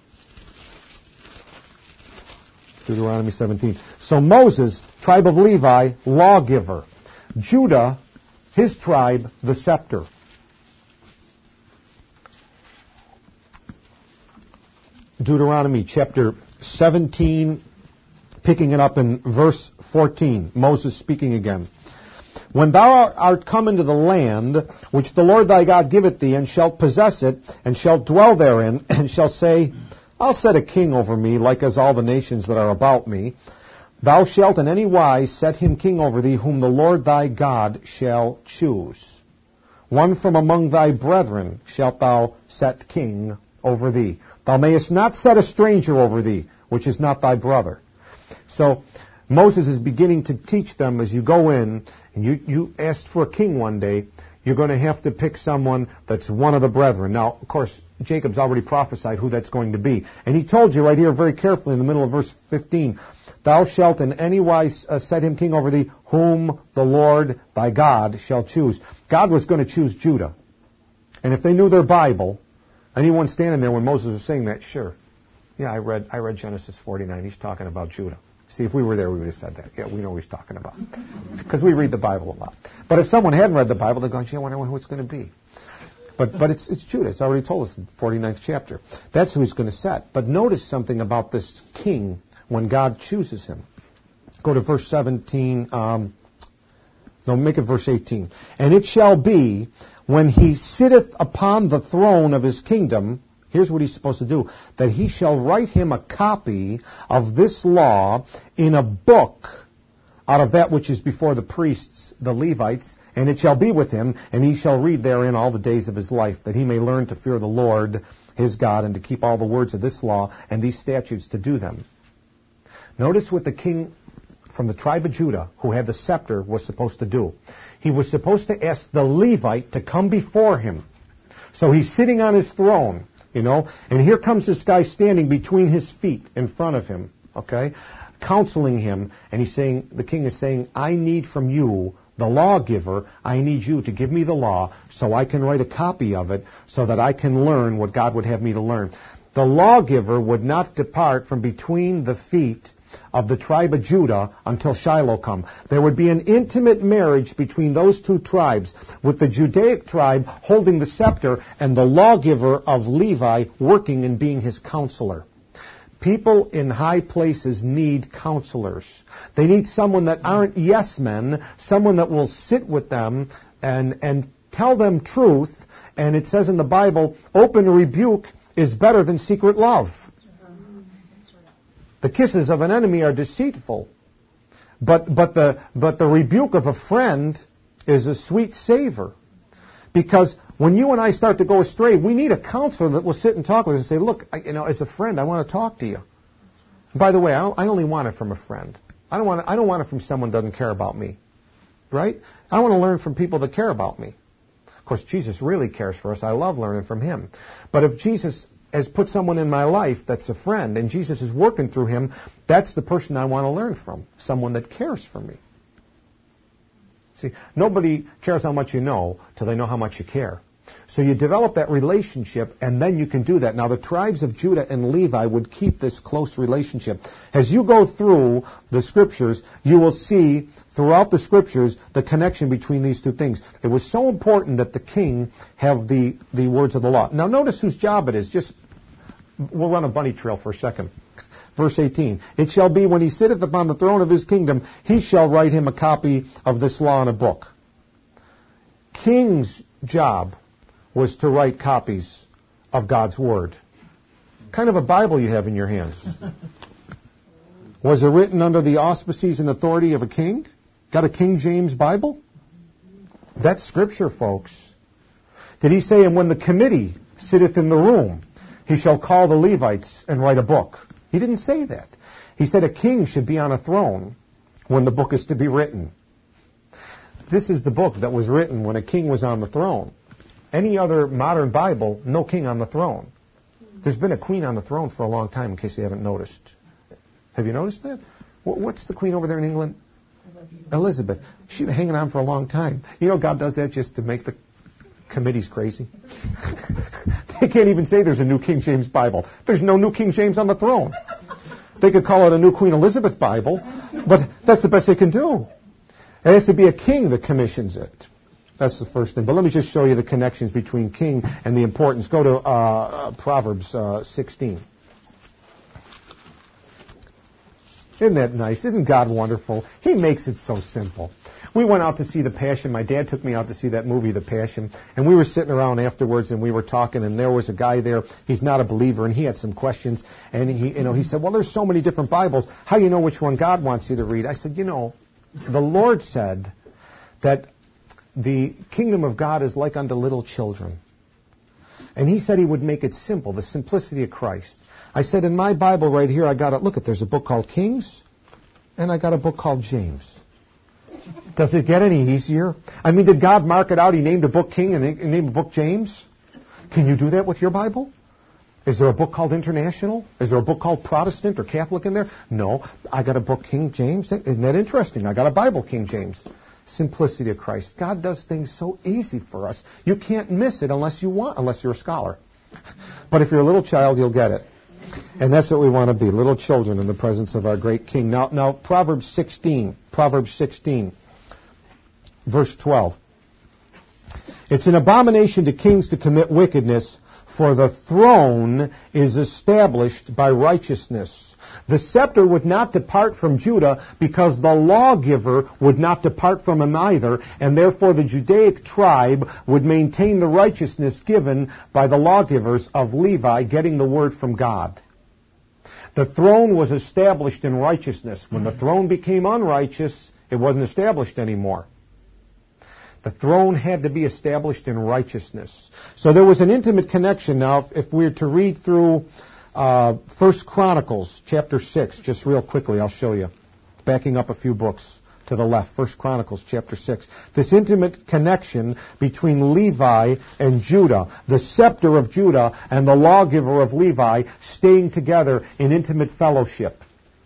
Deuteronomy 17. So Moses, tribe of Levi, lawgiver. Judah, his tribe, the scepter. Deuteronomy chapter 17, picking it up in verse 14. Moses speaking again. When thou art come into the land which the Lord thy God giveth thee, and shalt possess it, and shalt dwell therein, and shalt say, I'll set a king over me, like as all the nations that are about me. Thou shalt in any wise set him king over thee, whom the Lord thy God shall choose. One from among thy brethren shalt thou set king over thee. Thou mayest not set a stranger over thee, which is not thy brother. So Moses is beginning to teach them as you go in, and you asked for a king one day, you're going to have to pick someone that's one of the brethren. Now, of course, Jacob's already prophesied who that's going to be. And he told you right here very carefully in the middle of verse 15, thou shalt in any wise set him king over thee, whom the Lord thy God shall choose. God was going to choose Judah. And if they knew their Bible, anyone standing there when Moses was saying that, sure. Yeah, I read Genesis 49. He's talking about Judah. See, if we were there, we would have said that. Yeah, we know what he's talking about. Because we read the Bible a lot. But if someone hadn't read the Bible, they're going, gee, I wonder who it's going to be. But it's Judah. It's already told us in the 49th chapter. That's who he's going to set. But notice something about this king when God chooses him. Go to verse 17. Make it verse 18. And it shall be, when he sitteth upon the throne of his kingdom, here's what he's supposed to do, that he shall write him a copy of this law in a book out of that which is before the priests, the Levites, And it shall be with him, and he shall read therein all the days of his life, that he may learn to fear the Lord his God, and to keep all the words of this law and these statutes to do them. Notice what the king from the tribe of Judah, who had the scepter, was supposed to do. He was supposed to ask the Levite to come before him. So he's sitting on his throne, and here comes this guy standing between his feet in front of him, counseling him, and the king is saying, I need from you, the lawgiver, I need you to give me the law so I can write a copy of it so that I can learn what God would have me to learn. The lawgiver would not depart from between the feet of the tribe of Judah until Shiloh come. There would be an intimate marriage between those two tribes, with the Judaic tribe holding the scepter and the lawgiver of Levi working and being his counselor. People in high places need counselors. They need someone that aren't yes men, someone that will sit with them and tell them truth. And it says in the Bible, open rebuke is better than secret love. The kisses of an enemy are deceitful, but the rebuke of a friend is a sweet savor. Because when you and I start to go astray, we need a counselor that will sit and talk with us and say, look, as a friend, I want to talk to you. And by the way, I only want it from a friend. I don't want it from someone who doesn't care about me. Right? I want to learn from people that care about me. Of course, Jesus really cares for us. I love learning from him. But if Jesus has put someone in my life that's a friend, and Jesus is working through him, that's the person I want to learn from, someone that cares for me. See, nobody cares how much you know till they know how much you care. So you develop that relationship, and then you can do that. Now, the tribes of Judah and Levi would keep this close relationship. As you go through the Scriptures, you will see throughout the Scriptures the connection between these two things. It was so important that the king have the words of the law. Now, notice whose job it is. We'll run a bunny trail for a second. Verse 18, it shall be when he sitteth upon the throne of his kingdom, he shall write him a copy of this law in a book. King's job was to write copies of God's Word. Kind of a Bible you have in your hands. Was it written under the auspices and authority of a king? Got a King James Bible? That's Scripture, folks. Did he say, and when the committee sitteth in the room, he shall call the Levites and write a book? He didn't say that. He said a king should be on a throne when the book is to be written. This is the book that was written when a king was on the throne. Any other modern Bible, no king on the throne. There's been a queen on the throne for a long time, in case you haven't noticed. Have you noticed that? What's the queen over there in England? Elizabeth. She's been hanging on for a long time. You know, God does that just to make the committees crazy. They can't even say there's a new King James Bible. There's no new King James on the throne. They could call it a new Queen Elizabeth Bible, but that's the best they can do. It has to be a king that commissions it. That's the first thing. But let me just show you the connections between king and the importance. Go to Proverbs 16. Isn't that nice? Isn't God wonderful? He makes it so simple. We went out to see The Passion. My dad took me out to see that movie, The Passion. And we were sitting around afterwards and we were talking, and there was a guy there. He's not a believer, and he had some questions. And he said, well, there's so many different Bibles. How do you know which one God wants you to read? I said, the Lord said that the kingdom of God is like unto little children. And he said he would make it simple, the simplicity of Christ. I said, in my Bible right here, there's a book called Kings, and I got a book called James. Does it get any easier? I mean, did God mark it out? He named a book King and named a book James? Can you do that with your Bible? Is there a book called International? Is there a book called Protestant or Catholic in there? No. I got a book King James. Isn't that interesting? I got a Bible King James. Simplicity of Christ. God does things so easy for us. You can't miss it unless you're a scholar. But if you're a little child, you'll get it. And that's what we want to be, little children in the presence of our great King. Now Proverbs 16, verse 12. It's an abomination to kings to commit wickedness, for the throne is established by righteousness. The scepter would not depart from Judah, because the lawgiver would not depart from him either, and therefore the Judaic tribe would maintain the righteousness given by the lawgivers of Levi, getting the word from God. The throne was established in righteousness. When the throne became unrighteous, it wasn't established anymore. The throne had to be established in righteousness. So there was an intimate connection. Now, if we were to read through 1 Chronicles chapter 6, just real quickly, I'll show you. Backing up a few books to the left, 1 Chronicles chapter 6. This intimate connection between Levi and Judah, the scepter of Judah and the lawgiver of Levi, staying together in intimate fellowship.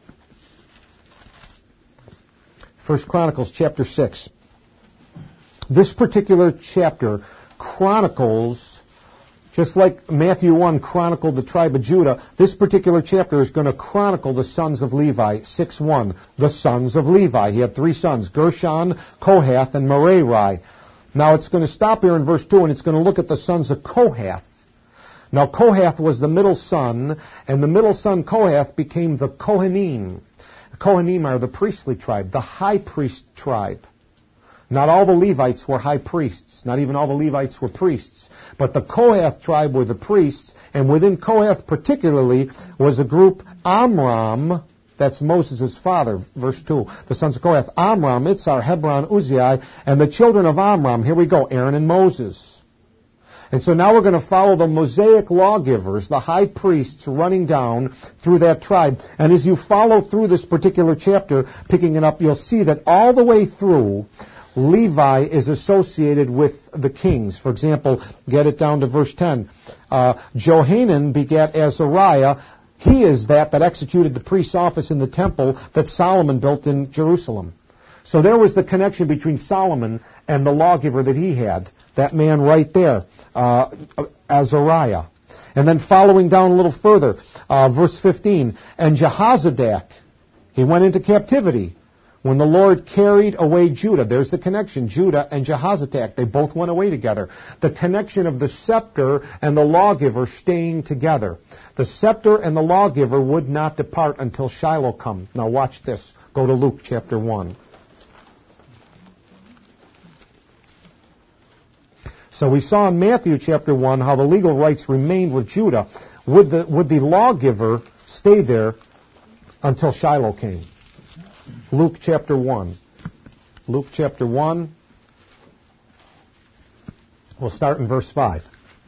1 Chronicles chapter 6. This particular chapter chronicles, just like Matthew 1 chronicled the tribe of Judah, this particular chapter is going to chronicle the sons of Levi. 6:1, the sons of Levi. He had 3 sons, Gershon, Kohath, and Merari. Now it's going to stop here in verse 2, and it's going to look at the sons of Kohath. Now Kohath was the middle son, and the middle son Kohath became the Kohanim. The Kohanim are the priestly tribe, the high priest tribe. Not all the Levites were high priests. Not even all the Levites were priests. But the Kohath tribe were the priests, and within Kohath particularly was a group, Amram, that's Moses' father, verse 2, the sons of Kohath, Amram, Itzhar, Hebron, Uzziah, and the children of Amram, here we go, Aaron and Moses. And so now we're going to follow the Mosaic lawgivers, the high priests running down through that tribe. And as you follow through this particular chapter, picking it up, you'll see that all the way through, Levi is associated with the kings. For example, get it down to verse 10. Johanan begat Azariah. He is that executed the priest's office in the temple that Solomon built in Jerusalem. So there was the connection between Solomon and the lawgiver that he had. That man right there, Azariah. And then following down a little further, verse 15. And Jehozadak, he went into captivity. When the Lord carried away Judah, there's the connection, Judah and Jehozadak, they both went away together. The connection of the scepter and the lawgiver staying together. The scepter and the lawgiver would not depart until Shiloh come. Now watch this. Go to Luke chapter 1. So we saw in Matthew chapter 1 how the legal rights remained with Judah. Would the lawgiver stay there until Shiloh came? Luke chapter 1. Luke chapter 1. We'll start in verse 5.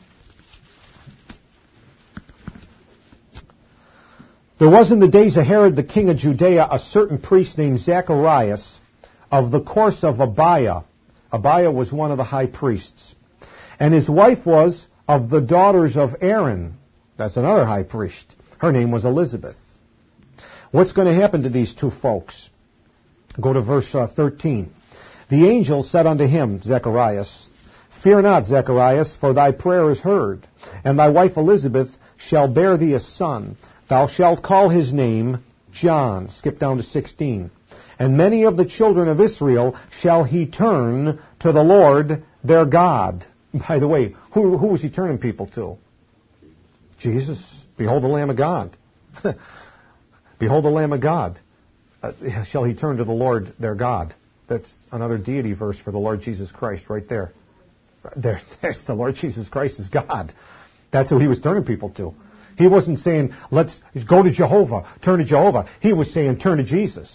There was in the days of Herod the king of Judea a certain priest named Zacharias of the course of Abiah. Abiah was one of the high priests. And his wife was of the daughters of Aaron. That's another high priest. Her name was Elizabeth. What's going to happen to these two folks? Go to verse 13. The angel said unto him, Zacharias, Fear not, Zacharias, for thy prayer is heard, and thy wife Elizabeth shall bear thee a son. Thou shalt call his name John. Skip down to 16. And many of the children of Israel shall he turn to the Lord their God. By the way, who was he turning people to? Jesus. Behold the Lamb of God. Behold the Lamb of God. Shall he turn to the Lord their God. That's another deity verse for the Lord Jesus Christ right there. There's the Lord Jesus Christ is God. That's who he was turning people to. He wasn't saying, let's go to Jehovah, turn to Jehovah. He was saying, turn to Jesus.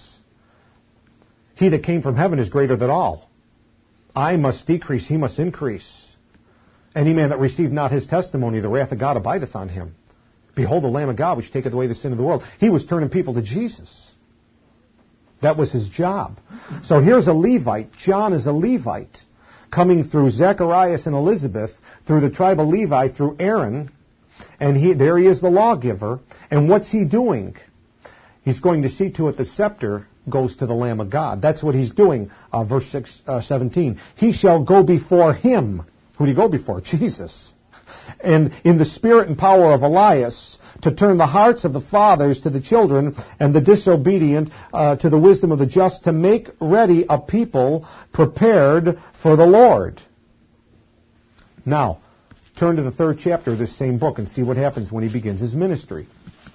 He that came from heaven is greater than all. I must decrease, he must increase. Any man that received not his testimony, the wrath of God abideth on him. Behold the Lamb of God, which taketh away the sin of the world. He was turning people to Jesus. That was his job. So here's a Levite. John is a Levite coming through Zacharias and Elizabeth, through the tribe of Levi, through Aaron. And there he is, the lawgiver. And what's he doing? He's going to see to it the scepter goes to the Lamb of God. That's what he's doing. Verse 17. He shall go before him. Who did he go before? Jesus. And in the spirit and power of Elias, to turn the hearts of the fathers to the children, and the disobedient to the wisdom of the just, to make ready a people prepared for the Lord. Now, turn to the 3rd chapter of this same book and see what happens when he begins his ministry.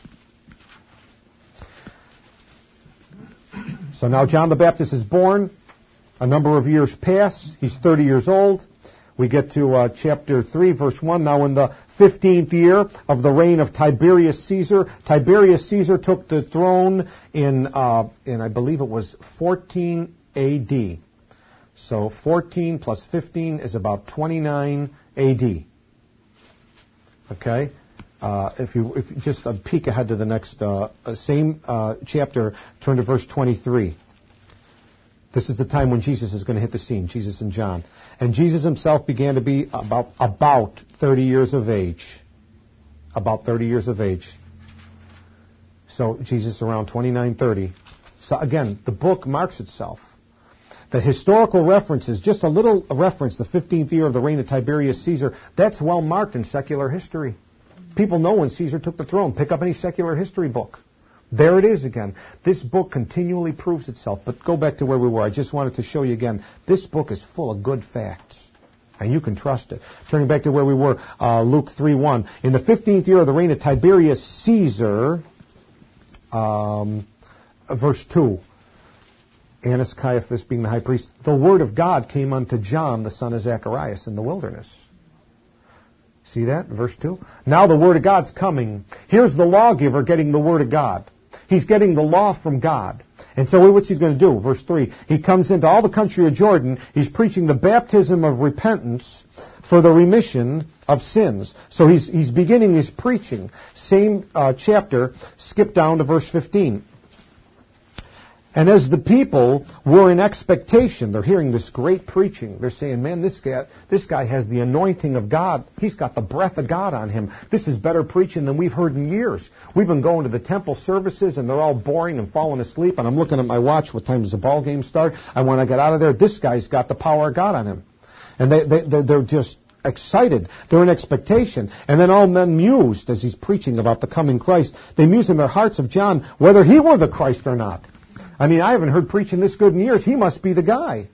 So now John the Baptist is born. A number of years pass. He's 30 years old. We get to chapter 3, verse 1. Now in the 15th year of the reign of Tiberius Caesar, Tiberius Caesar took the throne in I believe it was 14 A.D. So 14 plus 15 is about 29 A.D. Okay? If you just a peek ahead to the next same chapter, turn to verse 23. This is the time when Jesus is going to hit the scene, Jesus and John. And Jesus himself began to be about 30 years of age. About 30 years of age. So Jesus around 29, 30. So again, the book marks itself. The historical references, just a little reference, the 15th year of the reign of Tiberius Caesar, that's well marked in secular history. People know when Caesar took the throne. Pick up any secular history book. There it is again. This book continually proves itself. But go back to where we were. I just wanted to show you again. This book is full of good facts. And you can trust it. Turning back to where we were, Luke 3:1. In the 15th year of the reign of Tiberius Caesar, verse 2. Annas Caiaphas being the high priest. The word of God came unto John, the son of Zacharias, in the wilderness. See that? Verse 2. Now the word of God's coming. Here's the lawgiver getting the word of God. He's getting the law from God. And so what's he going to do? Verse 3. He comes into all the country of Jordan. He's preaching the baptism of repentance for the remission of sins. So he's beginning his preaching. Same chapter. Skip down to verse 15. And as the people were in expectation, they're hearing this great preaching. They're saying, man, this guy has the anointing of God. He's got the breath of God on him. This is better preaching than we've heard in years. We've been going to the temple services, and they're all boring and falling asleep. And I'm looking at my watch. What time does the ball game start? I want to get out of there. This guy's got the power of God on him. And they're just excited. They're in expectation. And then all men mused as he's preaching about the coming Christ. They mused in their hearts of John whether he were the Christ or not. I mean, I haven't heard preaching this good in years. He must be the guy.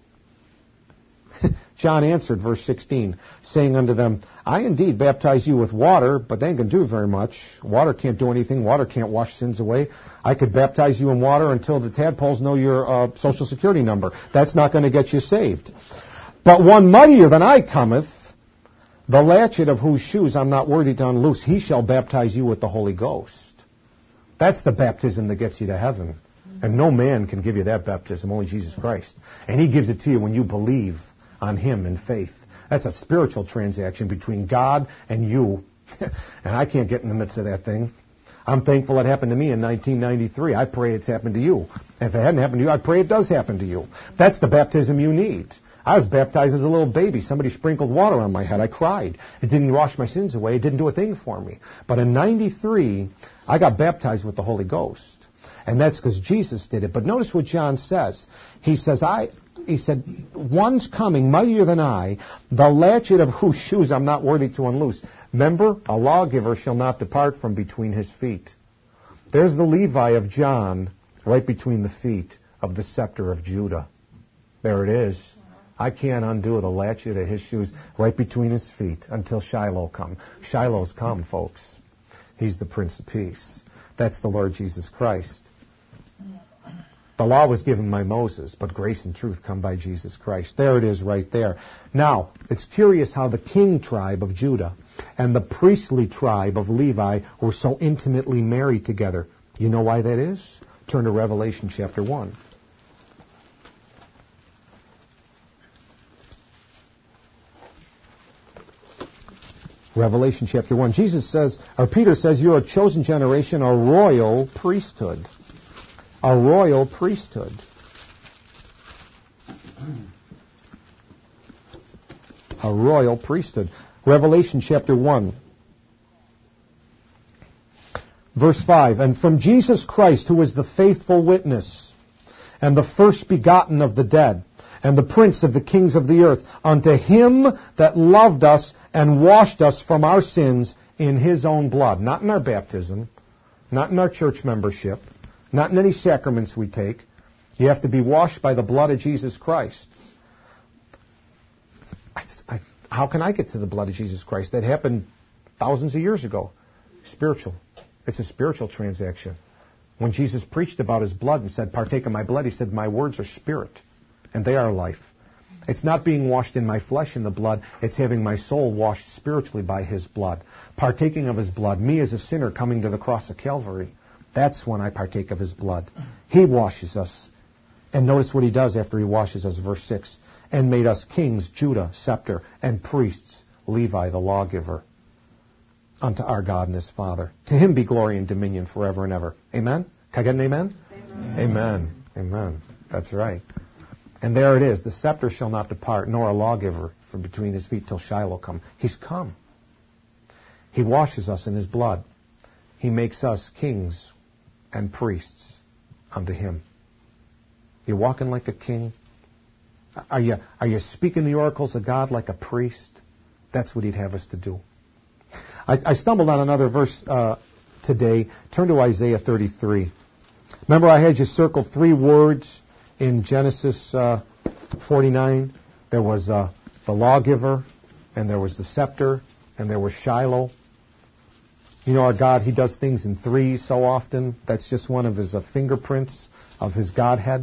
John answered, verse 16, saying unto them, I indeed baptize you with water, but they ain't going to do very much. Water can't do anything. Water can't wash sins away. I could baptize you in water until the tadpoles know your social security number. That's not going to get you saved. But one mightier than I cometh, the latchet of whose shoes I'm not worthy to unloose. He shall baptize you with the Holy Ghost. That's the baptism that gets you to heaven. And no man can give you that baptism, only Jesus Christ. And he gives it to you when you believe on him in faith. That's a spiritual transaction between God and you. And I can't get in the midst of that thing. I'm thankful it happened to me in 1993. I pray it's happened to you. If it hadn't happened to you, I pray it does happen to you. That's the baptism you need. I was baptized as a little baby. Somebody sprinkled water on my head. I cried. It didn't wash my sins away. It didn't do a thing for me. But in 93, I got baptized with the Holy Ghost. And that's because Jesus did it. But notice what John says. He said, one's coming, mightier than I, the latchet of whose shoes I'm not worthy to unloose. Remember, a lawgiver shall not depart from between his feet. There's the Levi of John right between the feet of the scepter of Judah. There it is. I can't undo the latchet of his shoes right between his feet until Shiloh come. Shiloh's come, folks. He's the Prince of Peace. That's the Lord Jesus Christ. The law was given by Moses, but grace and truth come by Jesus Christ. There it is right there. Now, it's curious how the king tribe of Judah and the priestly tribe of Levi were so intimately married together. You know why that is? Turn to Revelation chapter 1. Revelation chapter 1. Peter says, you're a chosen generation, a royal priesthood. A royal priesthood. A royal priesthood. Revelation chapter 1. Verse 5. And from Jesus Christ, who is the faithful witness, and the first begotten of the dead, and the prince of the kings of the earth, unto him that loved us and washed us from our sins in his own blood. Not in our baptism, not in our church membership, not in any sacraments we take. You have to be washed by the blood of Jesus Christ. How can I get to the blood of Jesus Christ? That happened thousands of years ago. Spiritual. It's a spiritual transaction. When Jesus preached about his blood and said, partake of my blood, he said, my words are spirit, and they are life. It's not being washed in my flesh in the blood. It's having my soul washed spiritually by his blood. Partaking of his blood. Me as a sinner coming to the cross of Calvary. That's when I partake of his blood. He washes us. And notice what he does after he washes us. Verse 6. and made us kings, Judah, scepter, and priests, Levi, the lawgiver, unto our God and his Father. To him be glory and dominion forever and ever. Amen? Can I get an amen? Amen. Amen. Amen. That's right. And there it is. The scepter shall not depart, nor a lawgiver from between his feet till Shiloh come. He's come. He washes us in his blood. He makes us kings and priests unto him. You're walking like a king? Are you speaking the oracles of God like a priest? That's what he'd have us to do. I stumbled on another verse today. Turn to Isaiah 33. Remember I had you circle 3 words in Genesis 49? There was the lawgiver, and there was the scepter, and there was Shiloh. You know our God, he does things in 3s so often. That's just one of his fingerprints of his Godhead.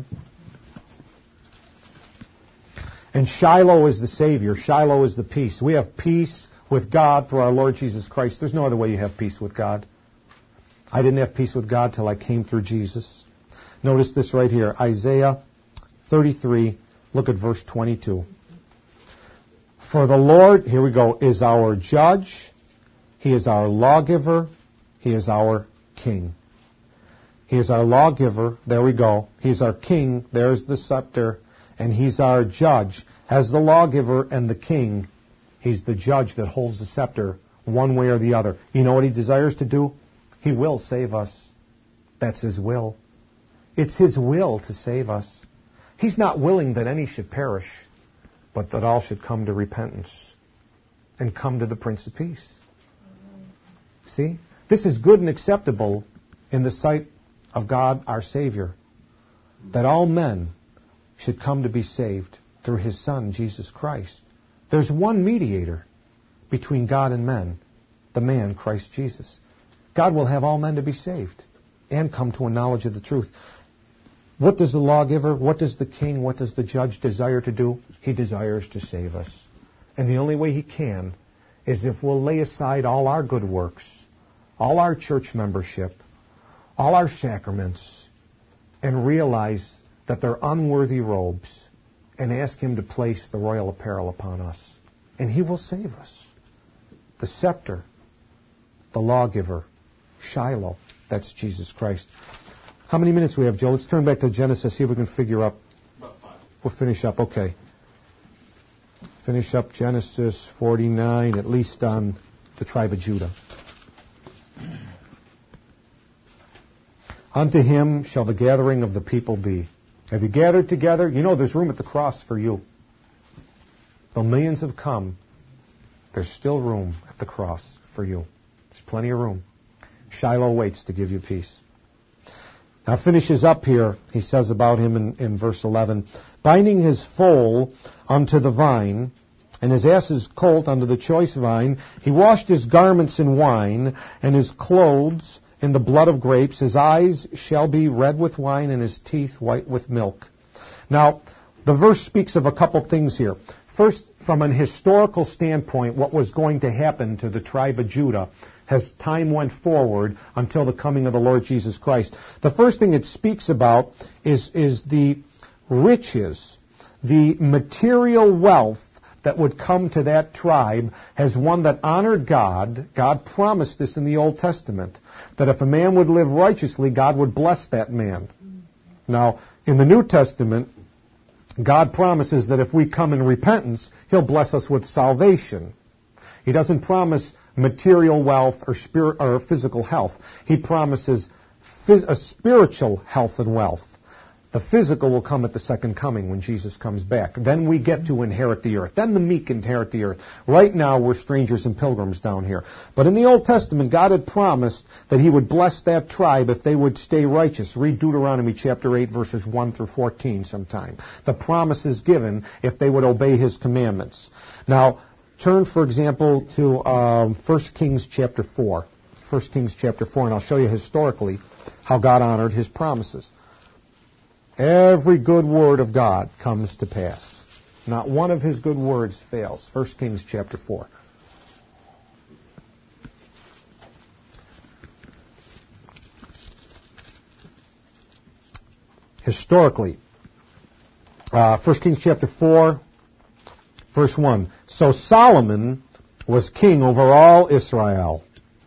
And Shiloh is the Savior. Shiloh is the peace. We have peace with God through our Lord Jesus Christ. There's no other way you have peace with God. I didn't have peace with God till I came through Jesus. Notice this right here. Isaiah 33, look at verse 22. For the Lord, here we go, is our judge. He is our lawgiver. He is our king. He is our lawgiver. There we go. He's our king. There's the scepter. And he's our judge. As the lawgiver and the king, he's the judge that holds the scepter one way or the other. You know what he desires to do? He will save us. That's his will. It's his will to save us. He's not willing that any should perish, but that all should come to repentance and come to the Prince of Peace. See? This is good and acceptable in the sight of God, our Savior, that all men should come to be saved through his Son, Jesus Christ. There's one mediator between God and men, the man, Christ Jesus. God will have all men to be saved and come to a knowledge of the truth. What does the lawgiver, what does the king, what does the judge desire to do? He desires to save us. And the only way he can is if we'll lay aside all our good works, all our church membership, all our sacraments, and realize that they're unworthy robes, and ask him to place the royal apparel upon us. And he will save us. The scepter, the lawgiver, Shiloh, that's Jesus Christ. How many minutes we have, Joe? Let's turn back to Genesis, see if we can figure up. About 5. We'll finish up, okay. Finish up Genesis 49, at least on the tribe of Judah. Unto him shall the gathering of the people be. Have you gathered together? You know there's room at the cross for you. Though millions have come, there's still room at the cross for you. There's plenty of room. Shiloh waits to give you peace. Now finishes up here, he says about him in verse 11, binding his foal unto the vine, and his ass's colt unto the choice vine. He washed his garments in wine, and his clothes in the blood of grapes. His eyes shall be red with wine, and his teeth white with milk. Now, the verse speaks of a couple things here. First, from an historical standpoint, what was going to happen to the tribe of Judah as time went forward until the coming of the Lord Jesus Christ. The first thing it speaks about is the riches, the material wealth that would come to that tribe as one that honored God. God promised this in the Old Testament, that if a man would live righteously, God would bless that man. Now, in the New Testament, God promises that if we come in repentance, he'll bless us with salvation. He doesn't promise material wealth or physical health. He promises a spiritual health and wealth. The physical will come at the second coming when Jesus comes back. Then we get to inherit the earth. Then the meek inherit the earth. Right now we're strangers and pilgrims down here. But in the Old Testament, God had promised that he would bless that tribe if they would stay righteous. Read Deuteronomy chapter 8, verses 1 through 14 sometime. The promise is given if they would obey his commandments. Now, turn, for example, to 1 Kings chapter 4. 1 Kings chapter 4, and I'll show you historically how God honored his promises. Every good word of God comes to pass. Not one of his good words fails. 1 Kings chapter 4. Historically, 1 Kings chapter 4, Verse 1. So Solomon was king over all Israel.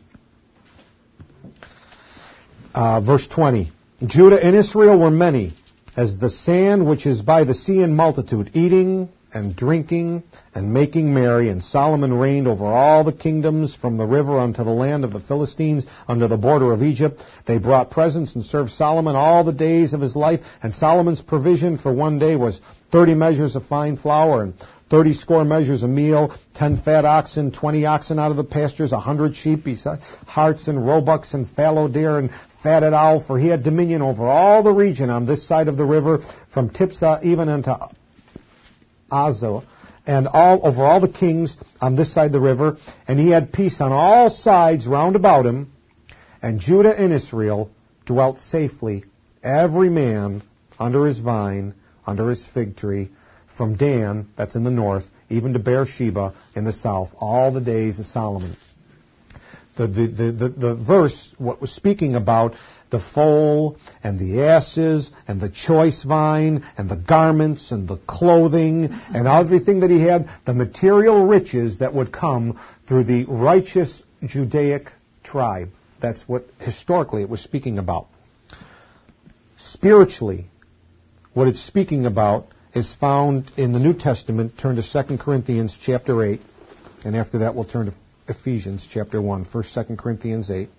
Verse 20. Judah and Israel were many, as the sand which is by the sea in multitude, eating and drinking and making merry. And Solomon reigned over all the kingdoms from the river unto the land of the Philistines under the border of Egypt. They brought presents and served Solomon all the days of his life. And Solomon's provision for one day was 30 measures of fine flour and 30 score measures of meal, 10 fat oxen, 20 oxen out of the pastures, 100 sheep, besides harts and roebucks and fallow deer and fatted owl, for he had dominion over all the region on this side of the river, from Tipsah even unto Azal, and over all the kings on this side of the river. And he had peace on all sides round about him. And Judah and Israel dwelt safely, every man under his vine, under his fig tree, from Dan, that's in the north, even to Beersheba in the south, all the days of Solomon. The verse, what was speaking about the foal and the asses and the choice vine and the garments and the clothing and everything that he had, the material riches that would come through the righteous Judaic tribe. That's what historically it was speaking about. Spiritually, what it's speaking about is found in the New Testament. Turn to 2 Corinthians chapter 8, and after that we'll turn to Ephesians chapter 1, first 2 Corinthians 8.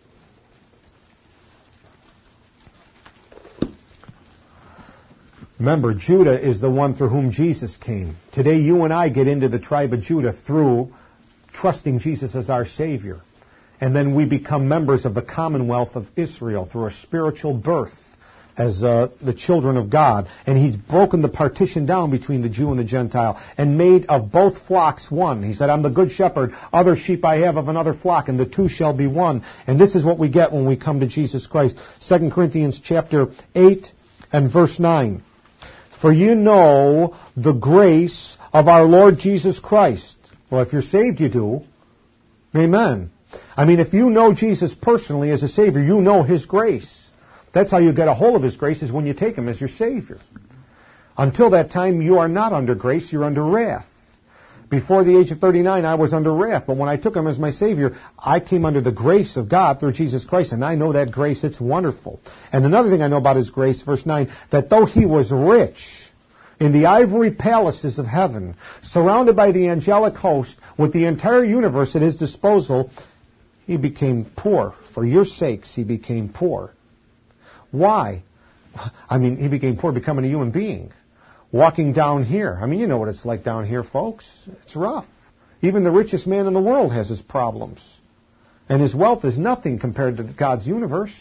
Remember, Judah is the one through whom Jesus came. Today you and I get into the tribe of Judah through trusting Jesus as our Savior. And then we become members of the commonwealth of Israel through a spiritual birth as the children of God. And he's broken the partition down between the Jew and the Gentile and made of both flocks one. He said, I'm the good shepherd, other sheep I have of another flock, and the two shall be one. And this is what we get when we come to Jesus Christ. 2 Corinthians chapter 8 and verse 9. For you know the grace of our Lord Jesus Christ. Well, if you're saved, you do. Amen. I mean, if you know Jesus personally as a Savior, you know His grace. That's how you get a hold of His grace, is when you take Him as your Savior. Until that time, you are not under grace, you're under wrath. Before the age of 39, I was under wrath. But when I took Him as my Savior, I came under the grace of God through Jesus Christ. And I know that grace, it's wonderful. And another thing I know about His grace, verse 9, that though He was rich in the ivory palaces of heaven, surrounded by the angelic host, with the entire universe at His disposal, He became poor. For your sakes, He became poor. Why? I mean, He became poor becoming a human being. Walking down here. I mean, you know what it's like down here, folks. It's rough. Even the richest man in the world has his problems. And his wealth is nothing compared to God's universe.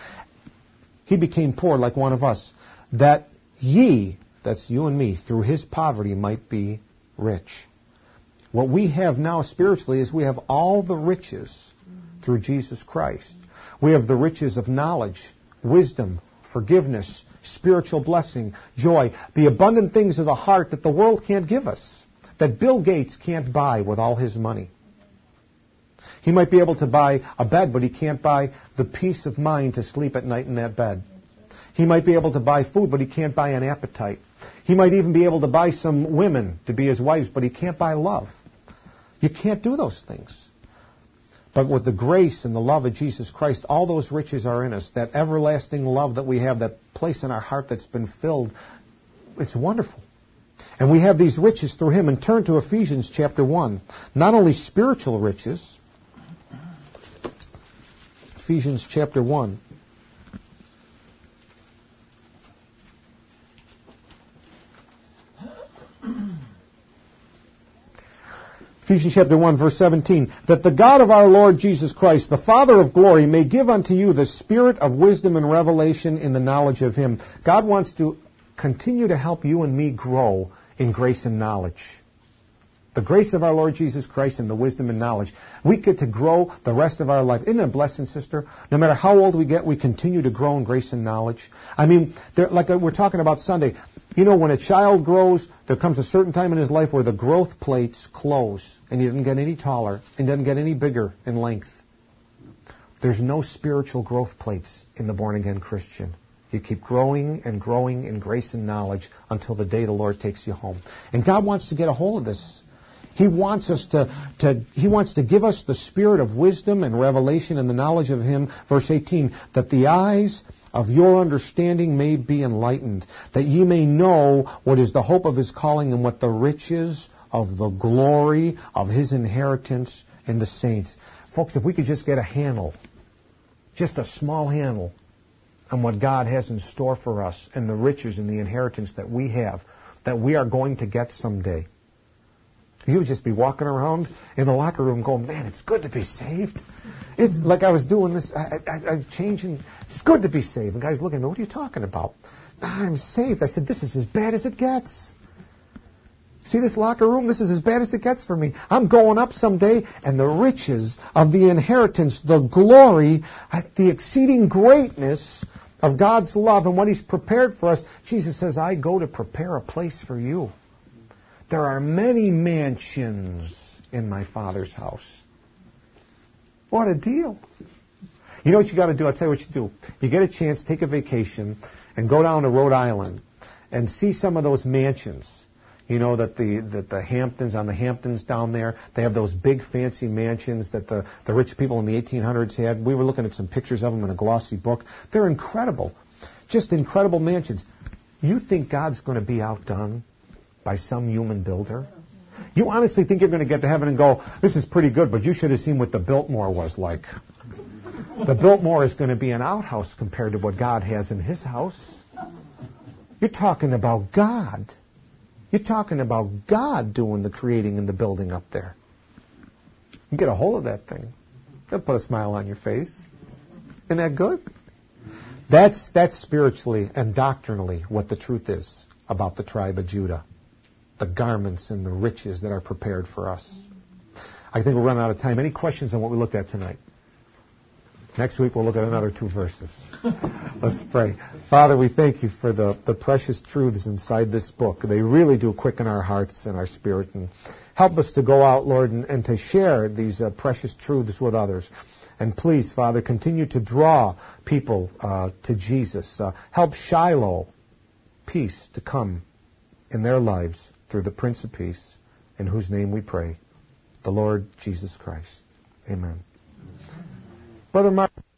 He became poor like one of us, that ye, that's you and me, through His poverty might be rich. What we have now spiritually is we have all the riches through Jesus Christ. We have the riches of knowledge, wisdom, forgiveness, spiritual blessing, joy, the abundant things of the heart that the world can't give us, that Bill Gates can't buy with all his money. He might be able to buy a bed, but he can't buy the peace of mind to sleep at night in that bed. He might be able to buy food, but he can't buy an appetite. He might even be able to buy some women to be his wives, but he can't buy love. You can't do those things. But with the grace and the love of Jesus Christ, all those riches are in us. That everlasting love that we have, that place in our heart that's been filled, it's wonderful. And we have these riches through Him. And turn to Ephesians chapter 1. Not only spiritual riches, Ephesians chapter 1. Ephesians chapter 1, verse 17, that the God of our Lord Jesus Christ, the Father of glory, may give unto you the spirit of wisdom and revelation in the knowledge of Him. God wants to continue to help you and me grow in grace and knowledge. The grace of our Lord Jesus Christ and the wisdom and knowledge. We get to grow the rest of our life. Isn't it a blessing, sister? No matter how old we get, we continue to grow in grace and knowledge. I mean, like we're talking about Sunday, you know, when a child grows, there comes a certain time in his life where the growth plates close, and he doesn't get any taller, and doesn't get any bigger in length. There's no spiritual growth plates in the born-again Christian. You keep growing and growing in grace and knowledge until the day the Lord takes you home. And God wants to get a hold of this. He wants us He wants to give us the spirit of wisdom and revelation and the knowledge of Him. Verse 18, that the eyes of your understanding may be enlightened, that ye may know what is the hope of His calling and what the riches of the glory of His inheritance in the saints. Folks, if we could just get a handle, just a small handle, on what God has in store for us and the riches and the inheritance that we have, that we are going to get someday. You would just be walking around in the locker room going, man, it's good to be saved. It's like I was doing this, I was changing. It's good to be saved. And guys looking at me, what are you talking about? I'm saved. I said, this is as bad as it gets. See this locker room? This is as bad as it gets for me. I'm going up someday, and the riches of the inheritance, the glory, the exceeding greatness of God's love and what He's prepared for us. Jesus says, I go to prepare a place for you. There are many mansions in my Father's house. What a deal. You know what you got to do? I'll tell you what you do. You get a chance, take a vacation, and go down to Rhode Island and see some of those mansions. You know that the Hamptons, on the Hamptons down there, they have those big fancy mansions that the rich people in the 1800s had. We were looking at some pictures of them in a glossy book. They're incredible. Just incredible mansions. You think God's going to be outdone by some human builder? You honestly think you're going to get to heaven and go, this is pretty good, but you should have seen what the Biltmore was like. The Biltmore is going to be an outhouse compared to what God has in His house. You're talking about God. You're talking about God doing the creating and the building up there. You get a hold of that thing. It'll put a smile on your face. Isn't that good? That's spiritually and doctrinally what the truth is about the tribe of Judah. The garments and the riches that are prepared for us. I think we're running out of time. Any questions on what we looked at tonight? Next week we'll look at another 2 verses. Let's pray. Father, we thank You for the precious truths inside this book. They really do quicken our hearts and our spirit. And help us to go out, Lord, and to share these precious truths with others. And please, Father, continue to draw people to Jesus. Help Shiloh peace to come in their lives through the Prince of Peace, in whose name we pray, the Lord Jesus Christ. Amen. Brother Mark.